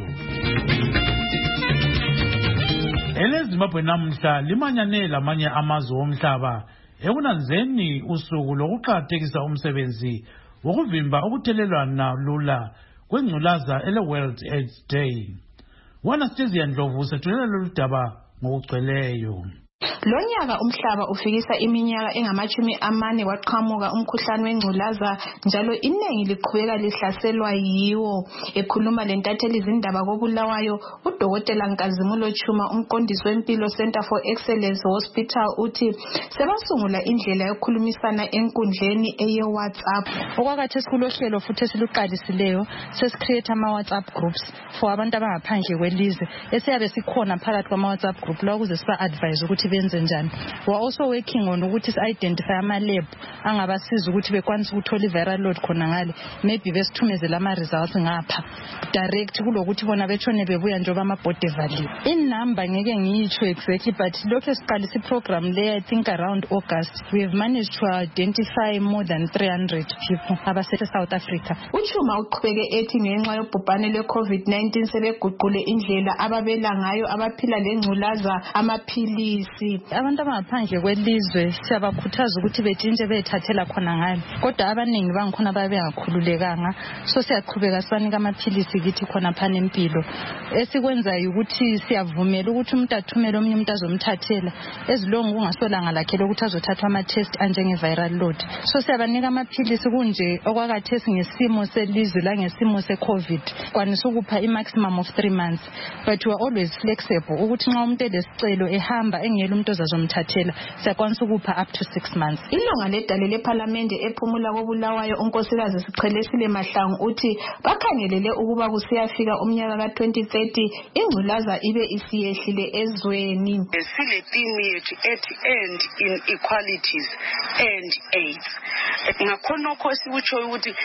Speaker 4: eleZimbabwe namuhla limanyane lamanye amazwe omhlaba ekunanzeni usuku lokuqakathekisa umsebenzi wokuvimba ukuthelelwana lula kwengculaza ele-World AIDS Day. Anastasia Ndlovu sethulela lolu daba ngokugcweleyo.
Speaker 25: Lonyaka umhlaba ufikisa iminyaka engama-40 waqhamuka umkhuhlane wengculaza njalo iningi liqhubeka lihlaselwa yiwo. Ekhuluma lentatheli izindaba koBulawayo, uDokotela Nkazimulo Chuma, umqondisi wempilo Center for Excellence Hospital, uthi sebasungula indlela yokukhulumisana enkundleni eye-WhatsApp.
Speaker 26: Okwakhathesi kulohlelo futhi esiluqalisileyo sesicreate ama-WhatsApp groups for abantu abangaphandle kwelizwe esiyabe sikhona phakathi kwama-WhatsApp group la ukuze siba-advise ukuthi benze njani. We are also working on ukuthi si-identify ama-lab angabasiza ukuthi bekwanise ukuthola i-viral load khona ngale, maybe besithumezele ama-results ngapha direct kulokuthi bona betshone bebuya njengoba amabhodi evaliwe. In-number ngeke ngiyitsho exactly, but lokhu esiqalisa i-program le I think around August we have managed to identify more than 300 people abase-South Africa.
Speaker 25: Uchuma uqhubeke ethi ngenxa yobhubhane lwe-COVID-19 sebeguqule indlela ababela ngayo abaphila lengculaza amaphilisi.
Speaker 26: Abantu abangaphandle kwelizwe siyabakhuthaza ukuthi betshintshe bethathela khona ngale, kodwa abaningi bangikhona babengakhululekanga, so siyaqhubeka sibanika amaphilisi kithi khona phana empilo. Esikwenzayo ukuthi siyavumela ukuthi umuntu athumele omunye umuntu azomthathela ezilongo kungasolanga lakhe lokuthi azothathwa ama-test anjenge-viral load. So siyabanika amaphilisi kunje okwakhathesi ngesimo selizwe la ngesimo se-COVID kwanisa ukupha i-maximum of 3 months, but we are always flexible ukuthi nxa umuntu elesicelo ehamba engela umuntu ozazomthathela siyakwanisa ukupha up to 6 months.
Speaker 25: Ilunga ledale lePhalamende ephumula koBulawayo unkosikazi Sichelesile Mahlangu uthi bakhangelele ukuba kusiyafika umnyaka ka-2030 ingculaza ibe isiyehlile ezweni.
Speaker 27: Siletheme yethu ethi end inequalities and AIDS. Ngakhonokho sikutsho ukuthi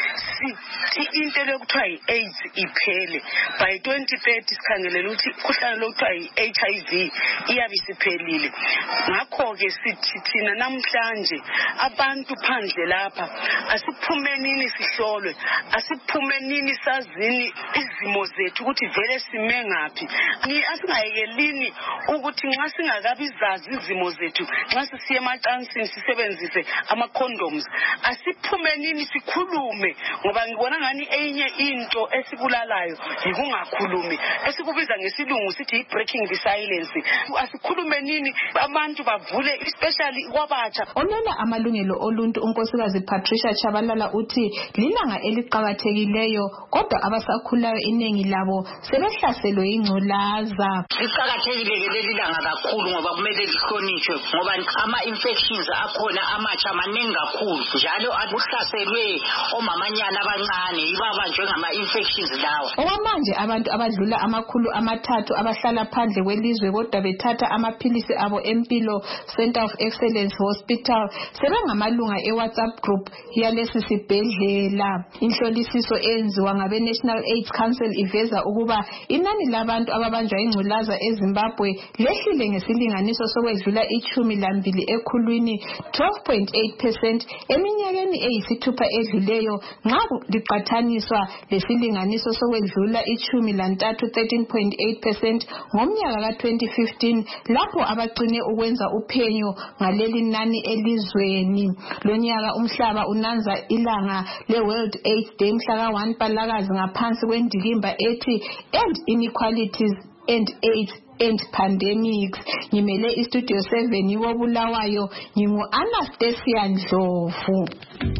Speaker 27: sithi into lekuthiwa yi-AIDS iphele by 2030 sikhangelele ukuthi umkhuhlane lokuthiwa yi-HIV iyabe isiphelile. ithile. Ngakho-ke sithi thina namhlanje abantu phandle lapha asiphumenini sihlolwe, asiphumenini sazini izimo zethu ukuthi vele sime ngaphi. Asingayekelini ukuthi nxa singakabizazi izimo zethu, nxa sisiye emacansini sisebenzise ama-condoms, asiphumenini sikhulume, ngoba ngibona ngani enye into esibulalayo yikungakhulumi, esikubiza ngesilungu sithi yi-breaking the silence. Asikhulumenini abantu bavule, especially kwabatsha.
Speaker 25: Onena amalungelo oluntu unkosikazi Patricia Chabalala uthi lilanga eliqhakathekileyo, kodwa abasakhulayo iningi labo sebehlaselwe ingculaza.
Speaker 23: Liqhakathekile ke leli langa kakhulu ngoba kumele lihlonishwe, ngoba ama-infections akhona amatsha maningi kakhulu, njalo akuhlaselwe omamanyana abancane yibo abanjwe ngama-infections lawo.
Speaker 25: Okwamanje abantu abadlula 300 abahlala phandle kwelizwe kodwa bethatha amaphilisi abo Empilo Center of Excellence Hospital sebengamalunga e-WhatsApp group yalesi sibhedlela. Inhlolisiso enziwa ngabe National AIDS Council iveza ukuba inani labantu ababanjwa ingculaza eZimbabwe lehlile ngesilinganiso sokwedlula 12 ekhulwini 12.8% eminyakeni eyisithupha edluleyo nxa liqathaniswa lesilinganiso sokwedlula 13 13.8% ngomnyaka ka-2015 lapho abaqine ukwenza uphenyo ngaleli nani elizweni. Lonyaka umhlaba unanza ilanga le-World AIDS Day mhla ka-1 Mpalakazi ngaphansi kwendikimba ethi End Inequalities and AIDS and Pandemics. Ngimele istudio 7 yiwo Bulawayo, ngingu-Anastasia Ndlovu.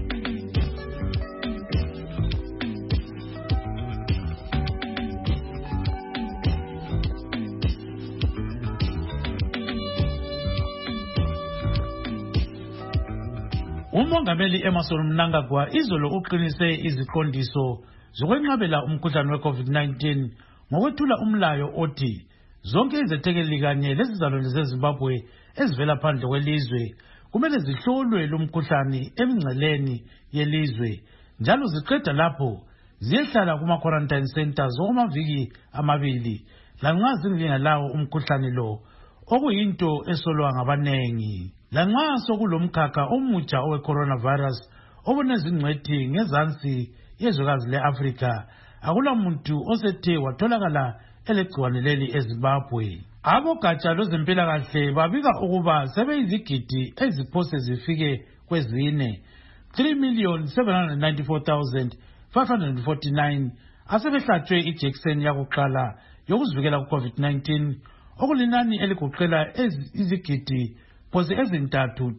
Speaker 4: Umongameli Emmerson Mnangagwa izolo uqinise iziqondiso zokwenqabela umkhuhlane we-COVID-19 ngokwethula umlayo othi zonke izethekeli kanye lezizalwane zeZimbabwe ezivela phandle kwelizwe kumele zihlolwe lumkhuhlane emingceleni yelizwe, njalo ziqeda lapho ziyehlala kuma-quarantine centers okwamaviki 2 lanxa zingelalawo umkhuhlane lo, okuyinto esolwa ngabanengi. Lanxa sokulomkhakha omutsha owe-coronavirus obunezingcwethi ngezansi yezwekazi le-Afrika, akulamuntu osethe watholakala elegciwane leli eZimbabwe. Abogatsha lwezempilakahle babika ukuba sebeyizigidi eziphose zifike kwezine 3,794,549 asebehlatshwe ijekiseni yakuqala yokuzivikela ku-COVID-19, okulinani eliguqela izigidi phose ezintathu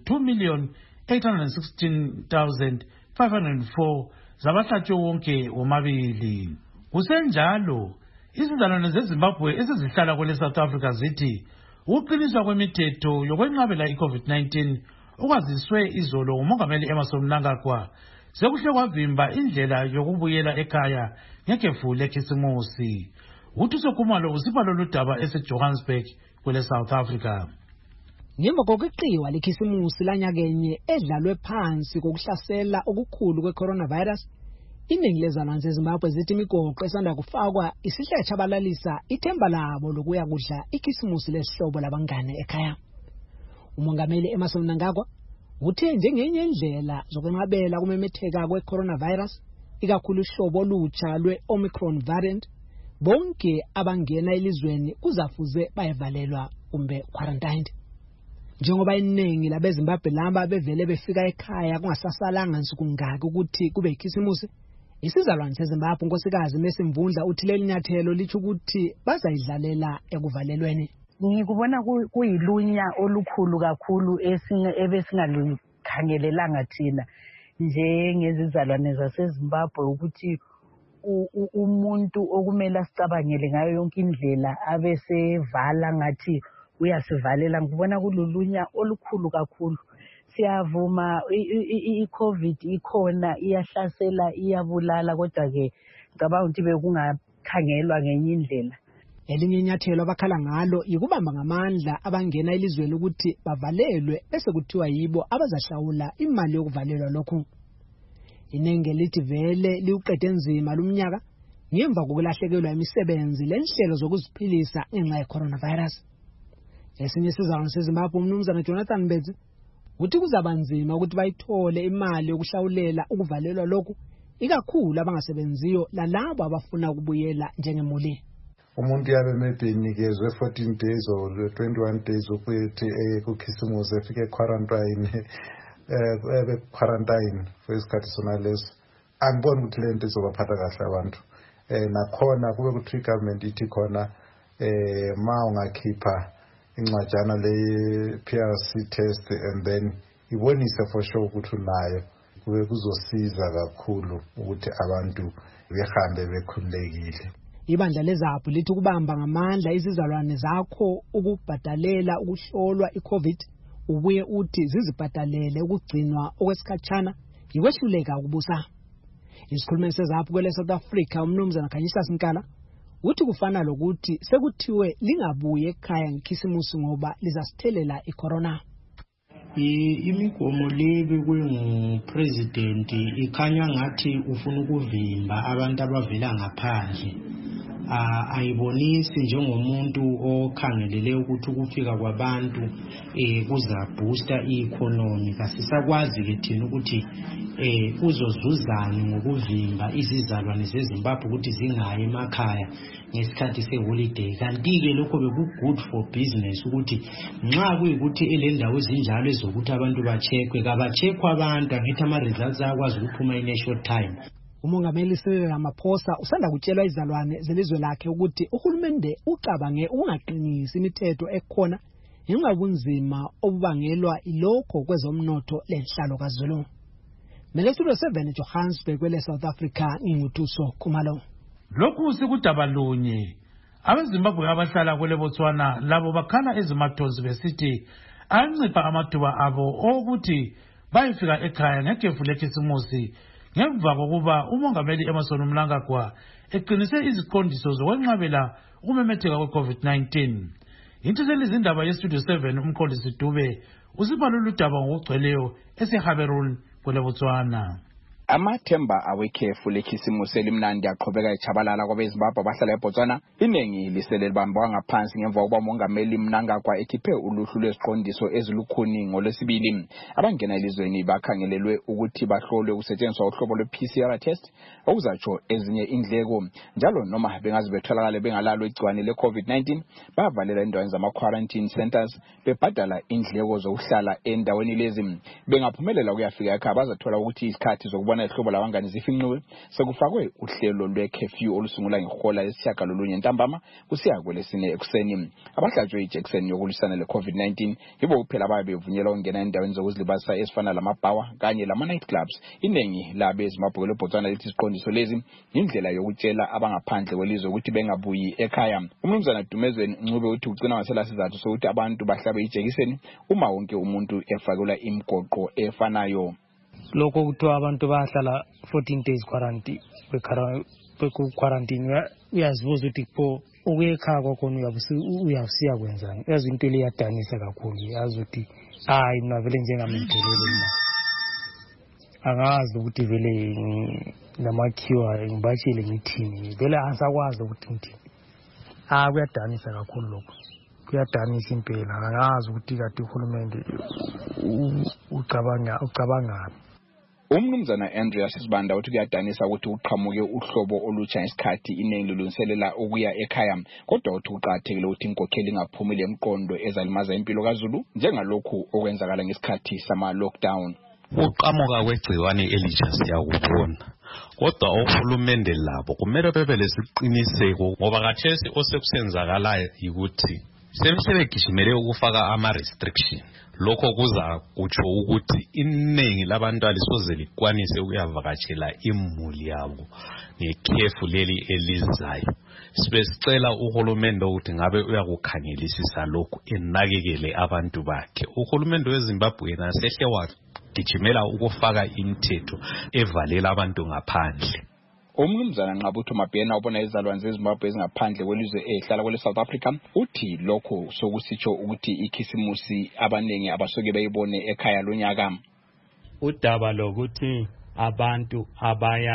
Speaker 4: 2,816,504 zabahlatshwe wonke womabili. Kusenjalo izizalwane zeZimbabwe esezihlala kwele South Africa zithi ukuqiniswa kwemithetho yokwenqabela i-COVID-19 okwaziswe izolo ngumongameli Emmerson Mnangagwa sekuhle kwavimba indlela yokubuyela ekhaya ngekhefu lekhisimusi. Uthuso Khumalo usipha lolu daba eseJohannesburg kwele South Africa.
Speaker 2: Ngemva kokuqiwa lekhisimusi lanyakenye edlalwe phansi kokuhlasela okukhulu kwe-coronavirus, iningi lezalwane zeZimbabwe zithi imigoqo esanda kufakwa isihle chabalalisa ithemba labo lokuya kudla ikhisimusi lesihlobo labangane ekhaya. Umongameli Emmerson Mnangagwa uthe njengenye indlela zokwenqabela kumemetheka kwe-coronavirus, ikakhulu uhlobo olutsha lwe-Omicron variant, bonke abangena elizweni kuzafuze bayevalelwa kumbe quarantined. Njengoba iningi labeZimbabwe laba bevele befika ekhaya kungasasalanga nsuku ngaki ukuthi kube ikhisimusi, isizalwane seZimbabwe unkosikazi Messi Mvundla uthi leli nyathelo lithi ukuthi bazayidlalela ekuvalelweni.
Speaker 3: Ngikubona kuyilunya olukhulu kakhulu ebesingalukhangelelanga thina njengezizalwane zaseZimbabwe ukuthi umuntu okumele asicabangele ngayo yonke indlela abesevala ngathi uyasivalela. Ngibona kululunya olukhulu kakhulu. Siyavuma i-COVID ikhona, iyahlasela, iyabulala, kodwa ke ngicabanga ukuthi bekungakhangelwa ngenye indlela.
Speaker 2: Elinye inyathelo abakhala ngalo yikubamba ngamandla abangena elizweni ukuthi bavalelwe bese kuthiwa yibo abazahlawula imali yokuvalelwa lokhu. Inenge lithi vele liuqede enzima lumnyaka ngemva kokulahlekelwa imisebenzi lenhlelo zokuziphilisa ngenxa ye-coronavirus. Esinye isizalwane seZimbabwe umnumzana Jonathan Mbedzi uthi kuzaba nzima ukuthi bayithole imali yokuhlawulela ukuvalelwa lokhu ikakhulu abangasebenziyo lalabo abafuna ukubuyela njengemuli.
Speaker 6: Umuntu yabe maybe inikezwe 14 days or 21 days ukuthi kukhisimuze efike quarantine for isikhathi sona leso. Angiboni ukuthi lento izobaphatha kahle abantu. Nakhona kube kuthi government ithi khona ma ungakhipha incwajana le PRC test and then ibonise for sure ukuthi unayo, kube kuzosiza kakhulu ukuthi abantu behambe bekhululekile.
Speaker 2: Ibandla leZAPHU lithi kubamba ngamandla izizalwane zakho ukubhadalela ukuhlolwa iCovid, ubuye uthi zizibhadalele ukugcinwa okwesikhatshana yiwehluleka ukubusa. Isikhulumeli seZAPHU kwele South Africa umnumzana Khanyisa Sinkala uthi kufana lokuthi sekuthiwe lingabuye ekhaya ngekhisimusi ngoba lizasithelela icorona.
Speaker 24: Imigomo lebe kwengupresident ikhanya ngathi ufuna ukuvimba abantu abavela ngaphandle. Ayibonisi njengomuntu okhangelele ukuthi ukufika kwabantu kuza booster i-economy. Kasisakwazi ke thina ukuthi uzozuzani ngokuvimba izizalwane zeZimbabwe ukuthi zingayi emakhaya ngesikhathi seholiday. Kanti ke lokho beku-good for business ukuthi nxa kuyikuthi elendawo ezinjalo ezokuthi abantu bacheckwe, kabacheckwe abantu angithi ama-results ayakwazi ukuphuma in a short time.
Speaker 2: Umongameli Cyril Ramaphosa usanda kutshelwa izalwane zelizwe lakhe ukuthi uhulumende ucabange ukungaqinisi imithetho ekhona ngengabunzima obubangelwa ilokho kwezomnotho lenhlalo kaZulu. Melestudio 7 Johannesburg kwele South Africa nginguthuso Khumalo.
Speaker 4: Lokhu sikudaba lunye. AbeZimbabwe abahlala kwele Botswana labo bakhala ezimathonsi besithi ancipha amathuba abo ukuthi bayifika ekhaya ngekhefu lekhisimusi ngemva kokuba umongameli Emmerson Mnangagwa eqinise iziqondiso zokwenqabela ukumemetheka kwe-COVID-19. Intiseli izindaba yeStudio 7 umqondisi Dube usibhalula udaba ngokugcweleyo eseHaberun kwele Botswana.
Speaker 7: Amathemba awekhefu lekhisimusi elimnandi aqhubeka echabalala kwabeZimbabwe abahlala eBotswana. Iningi liselelibambwa ngaphansi ngemva kokuba umongameli Mnangagwa ekhiphe uluhlu lweziqondiso ezilukhuni ngolwesibili. Abangena elizweni bakhangelelwe ukuthi bahlolwe ukusetshenziswa uhlobo lwe-PCR test okuzatsho ezinye indleko. Njalo noma bengazi betholakale bengalalo igciwane le-COVID-19 bavalela endaweni zama-quarantine centers bebhadala indleko zokuhlala endaweni lezi. Bengaphumelela ukuyafika ekhaya bazathola ukuthi isikhathi zokubona ihlobo labangani zifinqiwe sekufakwe uhlelo lwe-curfew olusungula ngehola lesishiyagalolunye ntambama kusiya kwelesine ekuseni. Abahlatshwe ijekiseni yokulwisana le-COVID-19 yibo kuphela ababevunyelwa ukungena endaweni zokuzilibazisa ezifana lamabhawa kanye lama-night clubs. Iningi labeZimbabwe leBotswana lithi isiqondiso lezi indlela yokutshela abangaphandle kwelizwe ukuthi bengabuyi ekhaya. Umnumzana Dumezweni Ncube uthi ugcina ngasela sizathu sokuthi abantu bahlabe ijekiseni uma wonke umuntu efakelwa imigoqo efanayo.
Speaker 8: Lokho kuthiwa abantu bahlala 14 days quarantine uyazibuza ukuthi pho ukuyekhaya kwakhona uyasiya kwenzani. Yazi into le yadanisa kakhulu, yazi ukuthi hayi mina vele njengamdelele mina angazi ukuthi vele namakhiwa ngibashile ngithini vele asakwazi ukuthi ngithini. Kuyadanisa kakhulu lokho, kuyadanisa impela. Angazi ukuthi kade uhulumende ucabanga.
Speaker 7: Umnumzana Andreas Sibanda uthi kuyadanisa ukuthi uqhamuke uhlobo olutsha ngesikhathi iningi lilungiselela ukuya ekhaya, kodwa uthi uqathekile ukuthi inkokheli ingaphumile emqondo ezalimaza impilo kaZulu njengalokhu okwenzakala ngesikhathi sama-lockdown.
Speaker 9: Uqhamuka kwegciwane elitsha siyakubona, kodwa ohulumende labo kumele bebe lesiqiniseko ngoba khathesi osekusenzakalayo yikuthi sebegijimele ukufaka ama-restriction. Lokho kuza kutsho ukuthi iningi labantu alisoze likwanise ukuyavakatshela imuli yabo ngekhefu leli elizayo. Sibesicela uhulumende ukuthi ngabe uyakukhangelisisa lokhu enakekele abantu bakhe. Uhulumende weZimbabwe yena sehle wagijimela ukufaka imithetho evalela abantu ngaphandle.
Speaker 7: Umnumzana Nqabutho Mabhena ubona izalwane zeZimbabwe ezingaphandle kwelizwe ehlala kwele South Africa uthi lokho sokusitsho ukuthi ikhisimusi abanengi abasoke bayibone ekhaya lonyaka.
Speaker 10: Udaba lokuthi abantu abaya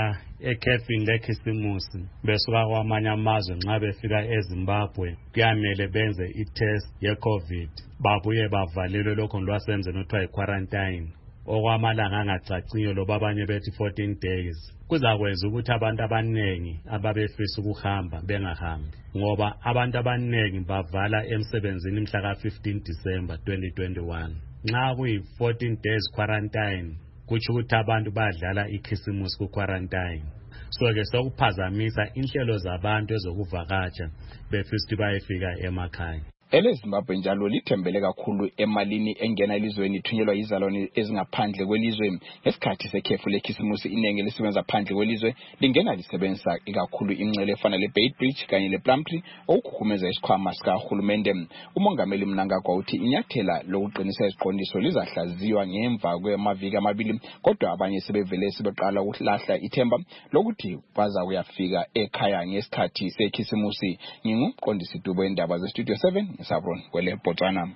Speaker 1: ekhefini lekhisimusi besuka kwamanye amazwe nxa befika eZimbabwe kuyamele benze i-test ye-COVID babuye bavalelwe lokho lwasenzeni okuthiwa yi-quarantine okwamalanga angacaciyo loba abanye bethi 14 days. Kuzakwenza ukuthi abantu abaningi ababefisa ukuhamba bengahambi ngoba abantu abaningi bavala emsebenzini mhla ka-15 December 2021. Nxa kuyi-14 days quarantine kutsho ukuthi abantu badlala ikhisimusi ku-quarantine. So-ke sokuphazamisa inhlelo zabantu ezokuvakatsha befisa ukuthi bayefika emakhaya.
Speaker 7: EleZimbabwe njalo lithembele kakhulu emalini engena elizweni ithunyelwa yizalwane ezingaphandle kwelizwe. Ngesikhathi sekhefu lekhisimusi inengi lisebenza phandle kwelizwe lingena lisebenzisa ikakhulu imingcele efana le-Bait Bridge kanye le-Plumtree okukhukhumeza isikhwama sikahulumende. Umongameli Mnangagwa uthi inyathela lokuqinisa isiqondiso lizahlaziywa ngemva kwamaviki amabili, kodwa abanye sebevele sebeqala ukulahla ithemba lokuthi baza kuyafika ekhaya ngesikhathi sekhisimusi. Ngingumqondisi Dubo wendaba ze-Studio 7 Sabron kwele Botswana.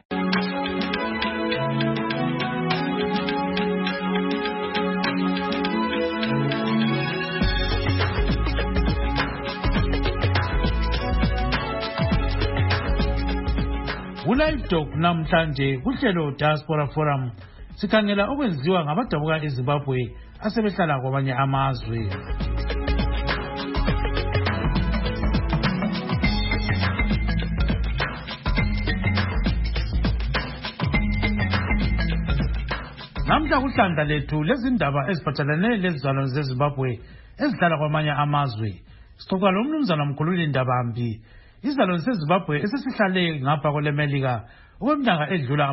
Speaker 4: Ulive Talk namhlanje kuhlelo Diaspora Forum sikhangela okwenziwa ngabadabuka eZimbabwe asebehlala kwamanye amazwe. Namhla kuhlanda lethu lezindaba eziphathelene lezizalwane zeZimbabwe ezihlala kwamanye amazwe. Sixoxa lo mnumzana Mkhululi Ndabambi, izizalwane zeZimbabwe esesihlale ngapha kweleMelika okweminyaka edlula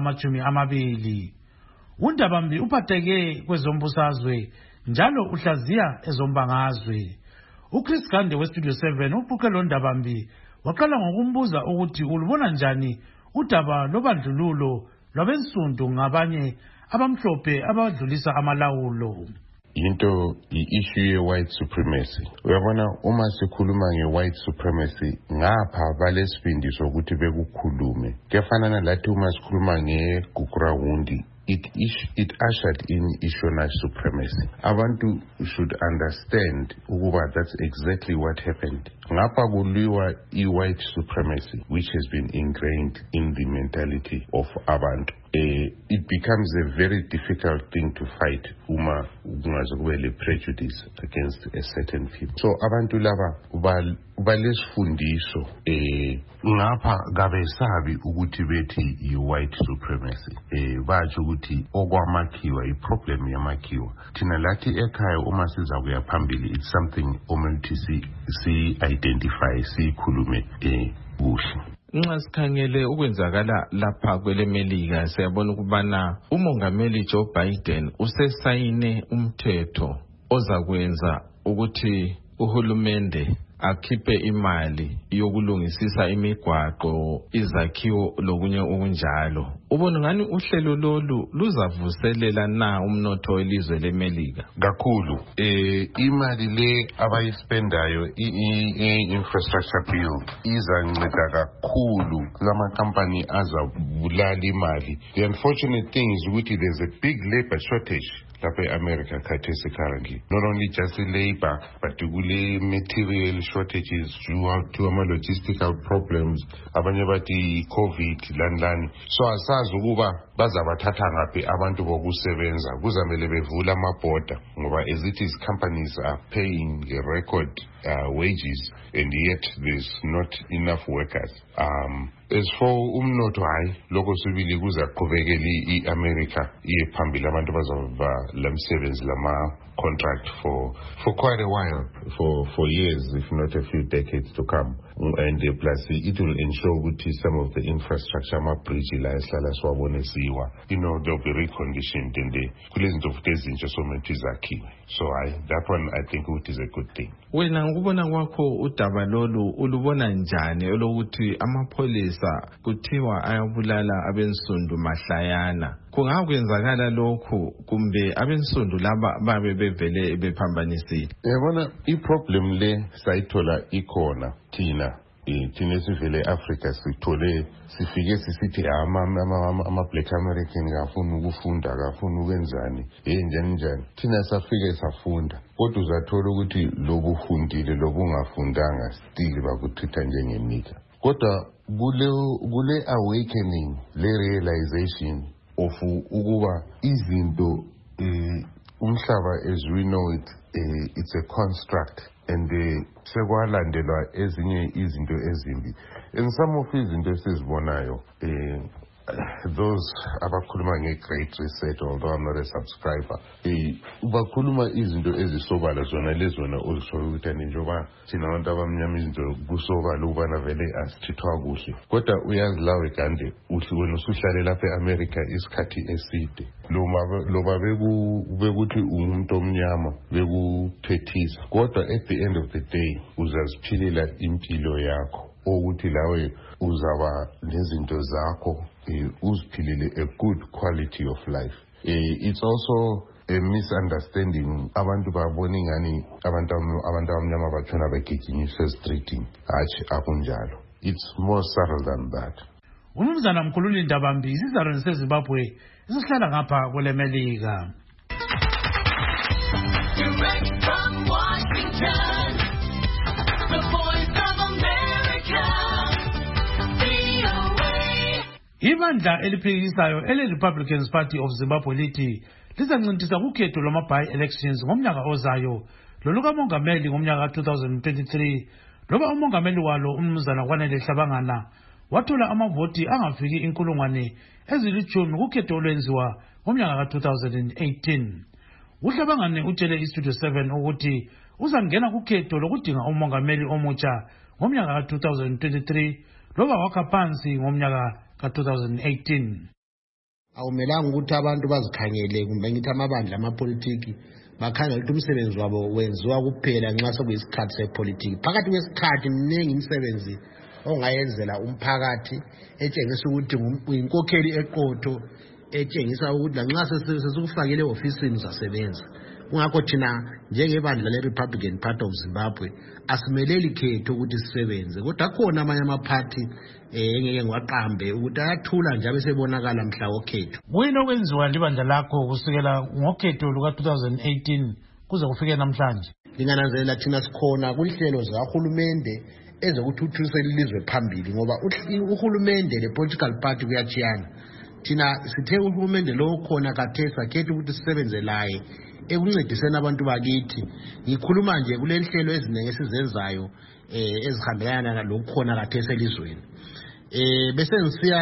Speaker 4: 20. UNdabambi uphatheke kwezombusazwe njalo uhlaziya ezombangazwe. uChris Gande weStudio 7 ubuke lo Ndabambi waqala ngokumbuza ukuthi ulubona njani udaba lobandlululo lwabensundu ngabanye abamhlophe abadlulisa amalawulo.
Speaker 10: Into i-issue ye-white supremacy. Uyabona uma sikhuluma nge-white supremacy ngapha balesibindi sokuthi bekukhulume. Kuyafanana lathi uma sikhuluma nge-Gukurahundi. It ushered in national supremacy. Abantu should understand ukuba that's exactly what happened. Ngapha kuliwa i-white supremacy which has been ingrained in the mentality of abantu. It becomes a very difficult thing to fight uma kungazokube prejudice against a certain people. So abantu laba balesifundiso ngapha kabesabi ukuthi bethi i-white supremacy. Batsho ukuthi okwamakhiwa i-problem yamakhiwa. Thina lathi ekhaya uma siza kuya phambili it's something omuntu si-identify sikhulume kuhle.
Speaker 21: Nxa sikhangele ukwenzakala lapha kweleMelika siyabona ukubana umongameli Joe Biden usesayine umthetho ozakwenza ukuthi uhulumende akhiphe imali yokulungisisa imigwaqo, izakhiwo lokunye okunjalo. Ubona ngani uhlelo lolu luzavuselela na umnotho welizwe leMelika?
Speaker 10: Kakhulu imali le abayispendayo i-infrastructure bill izanceda kakhulu lama company azabulala imali. The unfortunate thing is ukuthi there's a big labor shortage lapha eAmerica khathesi currently. Not only just labor but kule material shortages to ama-logistical problems, abanye bathi COVID lani. So asazi ukuba bazabathatha ngaphi abantu bokusebenza. Kuzamele bevula amabhoda ngoba as it is companies are paying a record wages and yet there's not enough workers. As for umnotho hayi lokho sibili kuzaqhubekela iAmerica iye phambili, abantu bazaba lamsebenzi lama contract for quite a while, for years if not a few decades to come. And plus it will ensure ukuthi some of the infrastructure ama-bridge la esihlala siwabonesiwa, they'll be reconditioned and kulezinto futhi ezintsha somuntu izakhiwe. So that one I think it is a good thing.
Speaker 21: Wena ngokubona kwakho udaba lolu ulubona njani olokuthi amapholisa kuthiwa ayabulala abensundu mahlayana? Kungakwenzakala lokhu kumbe abensundu laba babe bevele bephambanisile?
Speaker 10: Yabona i-problem le sayithola ikhona thina thina sivele eAfrica sifike sisithi ama-Black American kafuni ukufunda kafuni ukwenzani njani thina safike safunda kodwa uzathola ukuthi lobufundile lobungafundanga still bakutreat njengenika kodwa kule awakening le realization of ukuba izinto umhlaba as we know it it's a construct and sekwalandelwa ezinye izinto ezimbi and some of izinto esizibonayo those abakhuluma nge-great reset, although I'm not a subscriber, bakhuluma izinto ezisobala zona lezona ozishoyo ukuthi njengoba thina abantu abamnyama izinto kusobala ukubana vele asithithwa kuhle kodwa uyazi lawe kanti wena usuhlale lapha e-America isikhathi eside loba bekuthi umuntu omnyama bekuphethisa kodwa at the end of the day uzaziphilela impilo yakho ukuthi lawe uzaba nezinto zakho uziphilile a good quality of life. It's also a misunderstanding. Abantu babona ingani abantu abamnyama batshona begijinyiswa streeting hatshi akunjalo. It's more subtle than that.
Speaker 4: Umnumzana Mkhululi Ndabambi isizalwane seZimbabwe isihlala ngapha kule Melika. Direct from Washington, the voice of America. Ibandla eliphikisayo ele-Republicans Party of Zimbabwe lithi lizancintisa kukhetho lwama-by-elections ngomnyaka ozayo lolukamongameli ngomnyaka ka-2023 loba umongameli walo umnumzana Kwanele Hlabangana wathola amavoti angafiki 10,000 kukhetho olwenziwa ngomnyaka ka-2018. uHlabangane utshele iStudio 7 ukuthi uzangena kukhetho lokudinga umongameli omutsha ngomnyaka ka-2023 loba wakha phansi ngomnyaka ka-2018.
Speaker 11: Awumelanga ukuthi abantu bazikhangele kumbe ngithi amabandla amapolitiki bakhangela ukuthi umsebenzi wabo wenziwa kuphela nxa sokuyisikhathi sepolitiki. Phakathi kwesikhathi mningi imisebenzi ongayenzela umphakathi etshengisa ukuthi uyinkokheli eqotho etshengisa ukuthi lanxa sesukufakile ofisini zasebenza. Kungakho thina njengebandla le-Republican Party of Zimbabwe asimeleli khetho ukuthi sisebenze kodwa khona amanye amaphathi engeke ngiwaqambe ukuthi ayathula nje abesebonakala mhla wokhetho.
Speaker 4: Kuyini okwenziwa libandla lakho kusukela ngokhetho luka-2018 kuze kufike namhlanje?
Speaker 11: Lingananzelela thina sikhona kuhlelo zahulumende ezokuthuthukisa ilizwe phambili ngoba uhulumende le-political party kuyachiyana. Thina sithe uhulumende lo khona kathesi akhethe ukuthi sisebenze laye ekuncediseni abantu bakithi. Ngikhuluma nje kule hlelo ezinenge esizenzayo ezihambelana nalokukhona kathesi elizweni. Bese ngisiya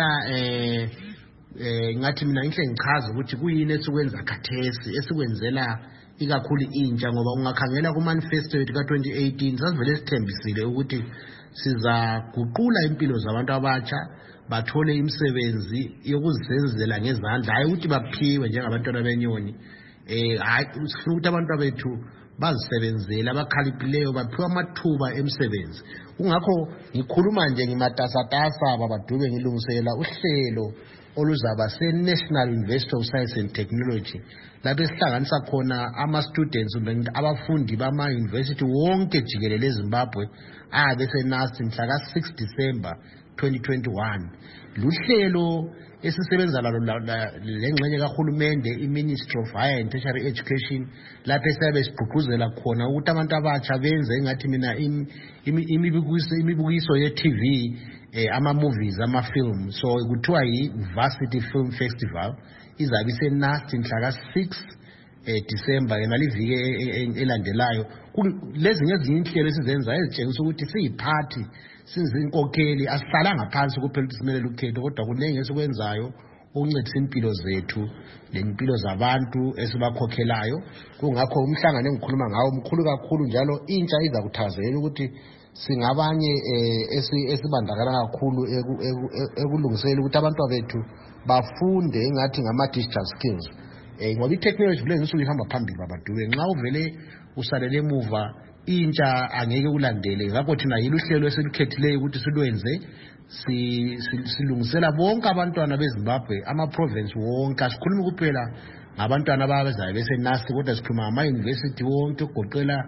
Speaker 11: ngathi mina ngihle ngichaza ukuthi kuyini esikwenza kathesi esikwenzela ikakhulu intsha ngoba ungakhangela ku-manifesto yethu ka-2018 sasivele sithembisile ukuthi sizaguqula impilo zabantu abatsha bathole imisebenzi yokuzisebenzela ngezandla hayi ukuthi baphiwe njengabantwana benyoni. Hayi sifuna ukuthi abantu bethu bazisebenzele abakhaliphileyo baphiwe amathuba emsebenzi. Kungakho ngikhuluma nje ngimatasatasa babadube ngilungisela uhlelo oluzaba se-National University of Science and Technology lapho esihlanganisa khona ama-students abafundi bama-university wonke jikelele eZimbabwe abesenasti mhla ka-6 December 2021. Luhlelo esisebenza lengxenye kahulumende i-Ministry of Higher and Tertiary Education lapho esiyabe sigqugquzela khona ukuthi abantu abatsha benze engathi mina imibukiso ye-TV ama-movies ama-film. So kuthiwa yi-Varsity Film Festival izabe isenasti mhla ka-6 December naliviki elandelayo. Lezi ngezinye inhlelo esizenza ezitshengisa ukuthi siyiphathi sizinkokheli asihlalanga phansi kuphela ukuthi simelele ukhetho kodwa kunenge esikwenzayo ukuncedisa impilo zethu lempilo zabantu esibakhokhelayo. Kungakho umhlangano engikhuluma ngawo mkhulu kakhulu njalo intsha iza kuthazela ukuthi singabanye esibandakana kakhulu ekulungisela ukuthi abantu bethu bafunde engathi ngama-digital skills. Ngoba i-technology kulezi insuku ihamba phambili babadube nxa uvele usalele emuva intsha angeke ulandele. Ngakho thina yilo uhlelo esilukhethileyo ukuthi silwenze silungisela bonke abantwana beZimbabwe ama-province wonke. Asikhulumi kuphela ngabantwana abazayo besenasti kodwa sikhuluma ngama-university wonke okugoqela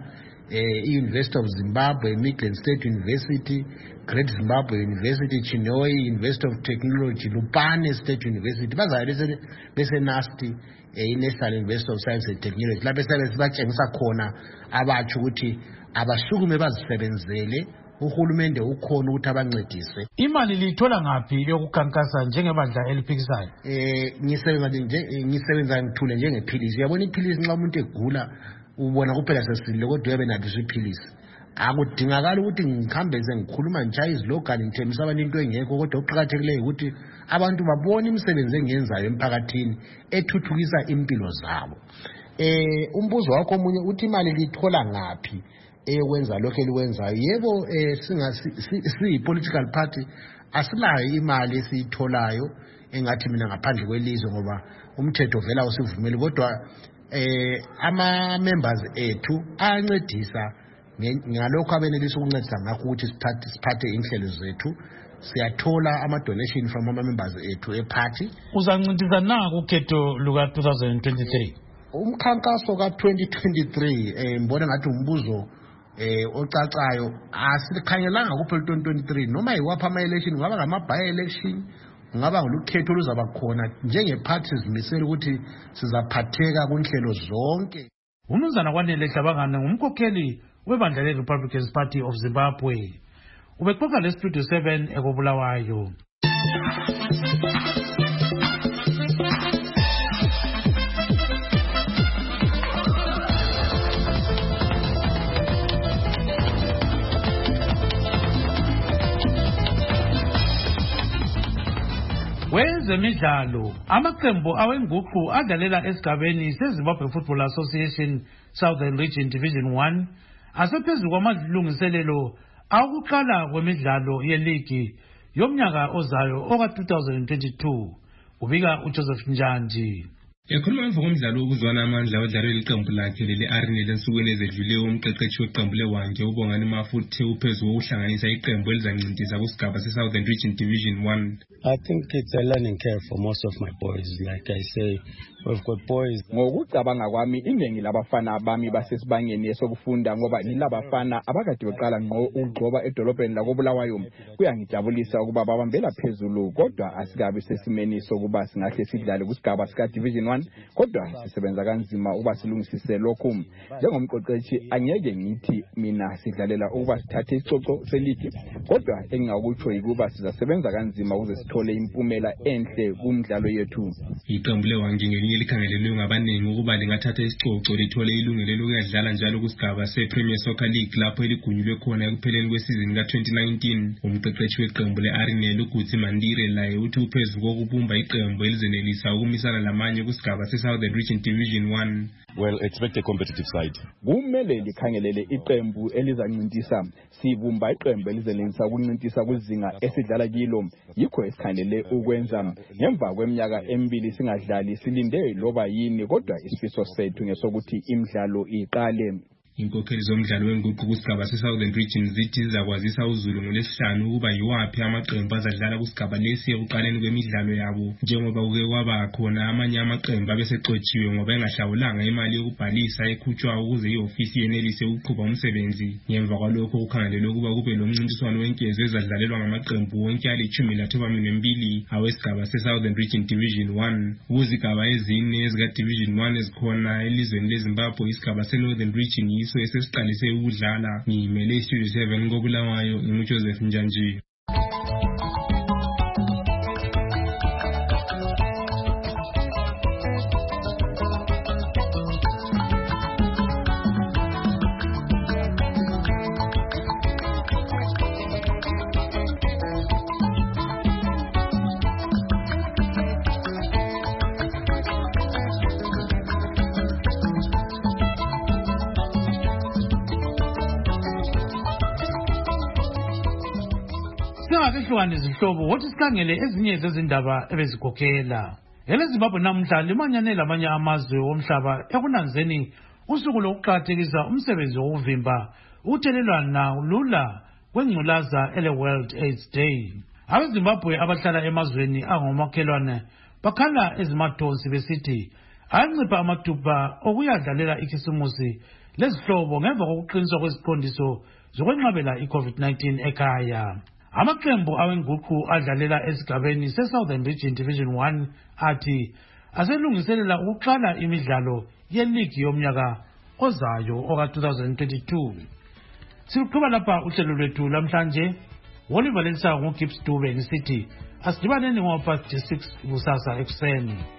Speaker 11: i-University of Zimbabwe, Midland State University, Great Zimbabwe University, Chinhoyi University of Technology, Lupane State University. Bazabe bese nasti i-National University of Science and Technology. La bese batshengisa khona abatsho ukuthi abasukume bazisebenzele, uhulumende ukhona ukuthi abancedise.
Speaker 4: Imali lithola ngaphi yokukhankasa njengebandla eliphikisayo?
Speaker 11: Ngisebenza ngithule njengephilisi. Uyabona iphilisi nxa umuntu egula ubona kuphela sesilile kodwa uyabe nathi iphilisi. Akudingakala ukuthi ngikhambe ngikhuluma nje izilogani ngithembisa abantu into engekho, kodwa okuqhakathekileyo ukuthi abantu babone imisebenzi engenzayo emphakathini ethuthukisa impilo zabo. Umbuzo wakho omunye uthi imali lithola ngaphi ekwenza lokho elikwenzayo? Yebo, siyi-political party asilayo imali esiyitholayo engathi mina ngaphandle kwelizwe ngoba umthetho vela usivumeli, kodwa ama-members ethu ayancedisa ngalokho abenelisa ukuncedisa ngakho ukuthi siphathe inhlelo zethu. Siyathola ama-donation from ama-members ethu e-party.
Speaker 4: Uzancedisa na kukhetho luka-2023?
Speaker 11: Umkhankaso ka-2023 mbona ngathi umbuzo ocacayo. Asikhangelanga kuphela 2023 noma yiwapha ama-election, kungaba ngama-by-election, kungaba ngolukhetho oluzaba khona. Njenge-party sizimisele ukuthi sizaphatheka kunhlelo zonke.
Speaker 4: Umnumzana Kwanele Hlabangane ngumkhokheli webandla le-Republican Party of Zimbabwe. Ubexoxa le-Studio 7 ekobulawayo. Wezemidlalo, amaqembu awenguqu adlalela esigabeni seZimbabwe Football Association Southern Region Division 1 asephezulu kwamalungiselelo akuqala kwemidlalo yeligi yomnyaka ozayo oka-2022. Ubika uJoseph Njanji.
Speaker 12: Ekhuluma emva komdlalo wokuzwana amandla odlalwe iqembu lakhe leli-Arsenal ensukwini ezedluleyo, umqeqeshi weqembu leWange uBongani Mafuthe uphezu kokuhlanganisa iqembu elizancintisa kusigaba se-Southern Region Division 1.
Speaker 13: I think it's a learning curve for most of my boys. Like I say, we've got boys.
Speaker 7: Ngokucabanga kwami iningi labafana bami basesibangeni esokufunda ngoba nilabafana abakade beqala ukugcoba edolobheni lakobulawayo. Kuyangijabulisa ukuba babambela phezulu, kodwa asikabi sesimeni sokuba singahle sidlale kusigaba sika Division 1, kodwa sisebenza kanzima ukuba silungisise lokhu. Njengomqeqeshi angeke ngithi mina sidlalela ukuba sithathe isicoco seligi, kodwa engingakutsho ukuba sizasebenza kanzima ukuze sithole impumela enhle kumdlalo yethu.
Speaker 12: Iqembu leWange ngelinye likhangelelwe ngabaningi ukuba lingathatha isicoco lithole ilungelo lokudlala njalo kusigaba se-Premier Soccer League lapho eligunyulwe khona ekupheleni kwesizini ka-2019. Umqeqeshi weqembu le-Arsenal uGuti Mandire laye uthi uphezu kokubumba iqembu elizenelisa ukumisana lamanye kusigaba se-Southern Region Division 1.
Speaker 14: Well, expect a competitive side.
Speaker 7: Kumele likhangelele iqembu elizancintisa. Sibumba iqembu elizenelisa ukuncintisa kuzinga esidlala kilo. Yikho esikhangelele ukwenza. Ngemva kweminyaka emibili singadlali silinde loba yini, kodwa isifiso sethu ngesokuthi imidlalo iqale.
Speaker 12: Inkokheli zomdlalo wenguqu kusigaba se-Southern Region zithi zizakwazisa uZulu ngoLwesihlanu ukuba yiwaphi amaqembu azadlala kusigaba lesi ekuqaleni kwemidlalo yabo, njengoba kuke kwaba khona amanye amaqembu abesexotshiwe ngoba engahlawulanga imali yokubhalisa ekhutshwa ukuze i-ofisi yenelise ukuqhuba umsebenzi. Ngemva kwalokho kukhangelelwe ukuba kube lomncintiswano wenkezo ezadlalelwa ngamaqembu wonke ali-12 awesigaba se-Southern Region Division 1. Kuzigaba ezine ezika-Division 1 ezikhona elizweni leZimbabwe, isigaba se-Northern Region so esesiqalise ukudlala. Ngimele iStudio 7 kobulawayo, ngimuJoseph Njanji.
Speaker 4: Singakehlukani izihlobo wothi sikhangele ezinye zezindaba ebezikhokhela. EleZimbabwe namhla limanyane lamanye amazwe omhlaba ekunanzeni usuku lokuqakathekisa umsebenzi wokuvimba ukuthelelwana lula kwengculaza ele-World AIDS Day. AbeZimbabwe abahlala emazweni angomakhelwane bakhala ezimathonsi besithi ayancipha amathuba okuyadlalela ikhisimusi lezihlobo ngemva kokuqiniswa kweziqondiso zokwenqabela i-COVID-19 ekhaya. Amaqembu awenguqu adlalela esigabeni se-Southern Region Division 1 athi aselungiselela ukuqala imidlalo yeligi yomnyaka ozayo oka-2022. Siluqhuba lapha uhlelo lwethu lamhlanje. Oliver Lensa ngoGibbs Dube ngisithi asidibaneni ngo-6 kusasa ekuseni.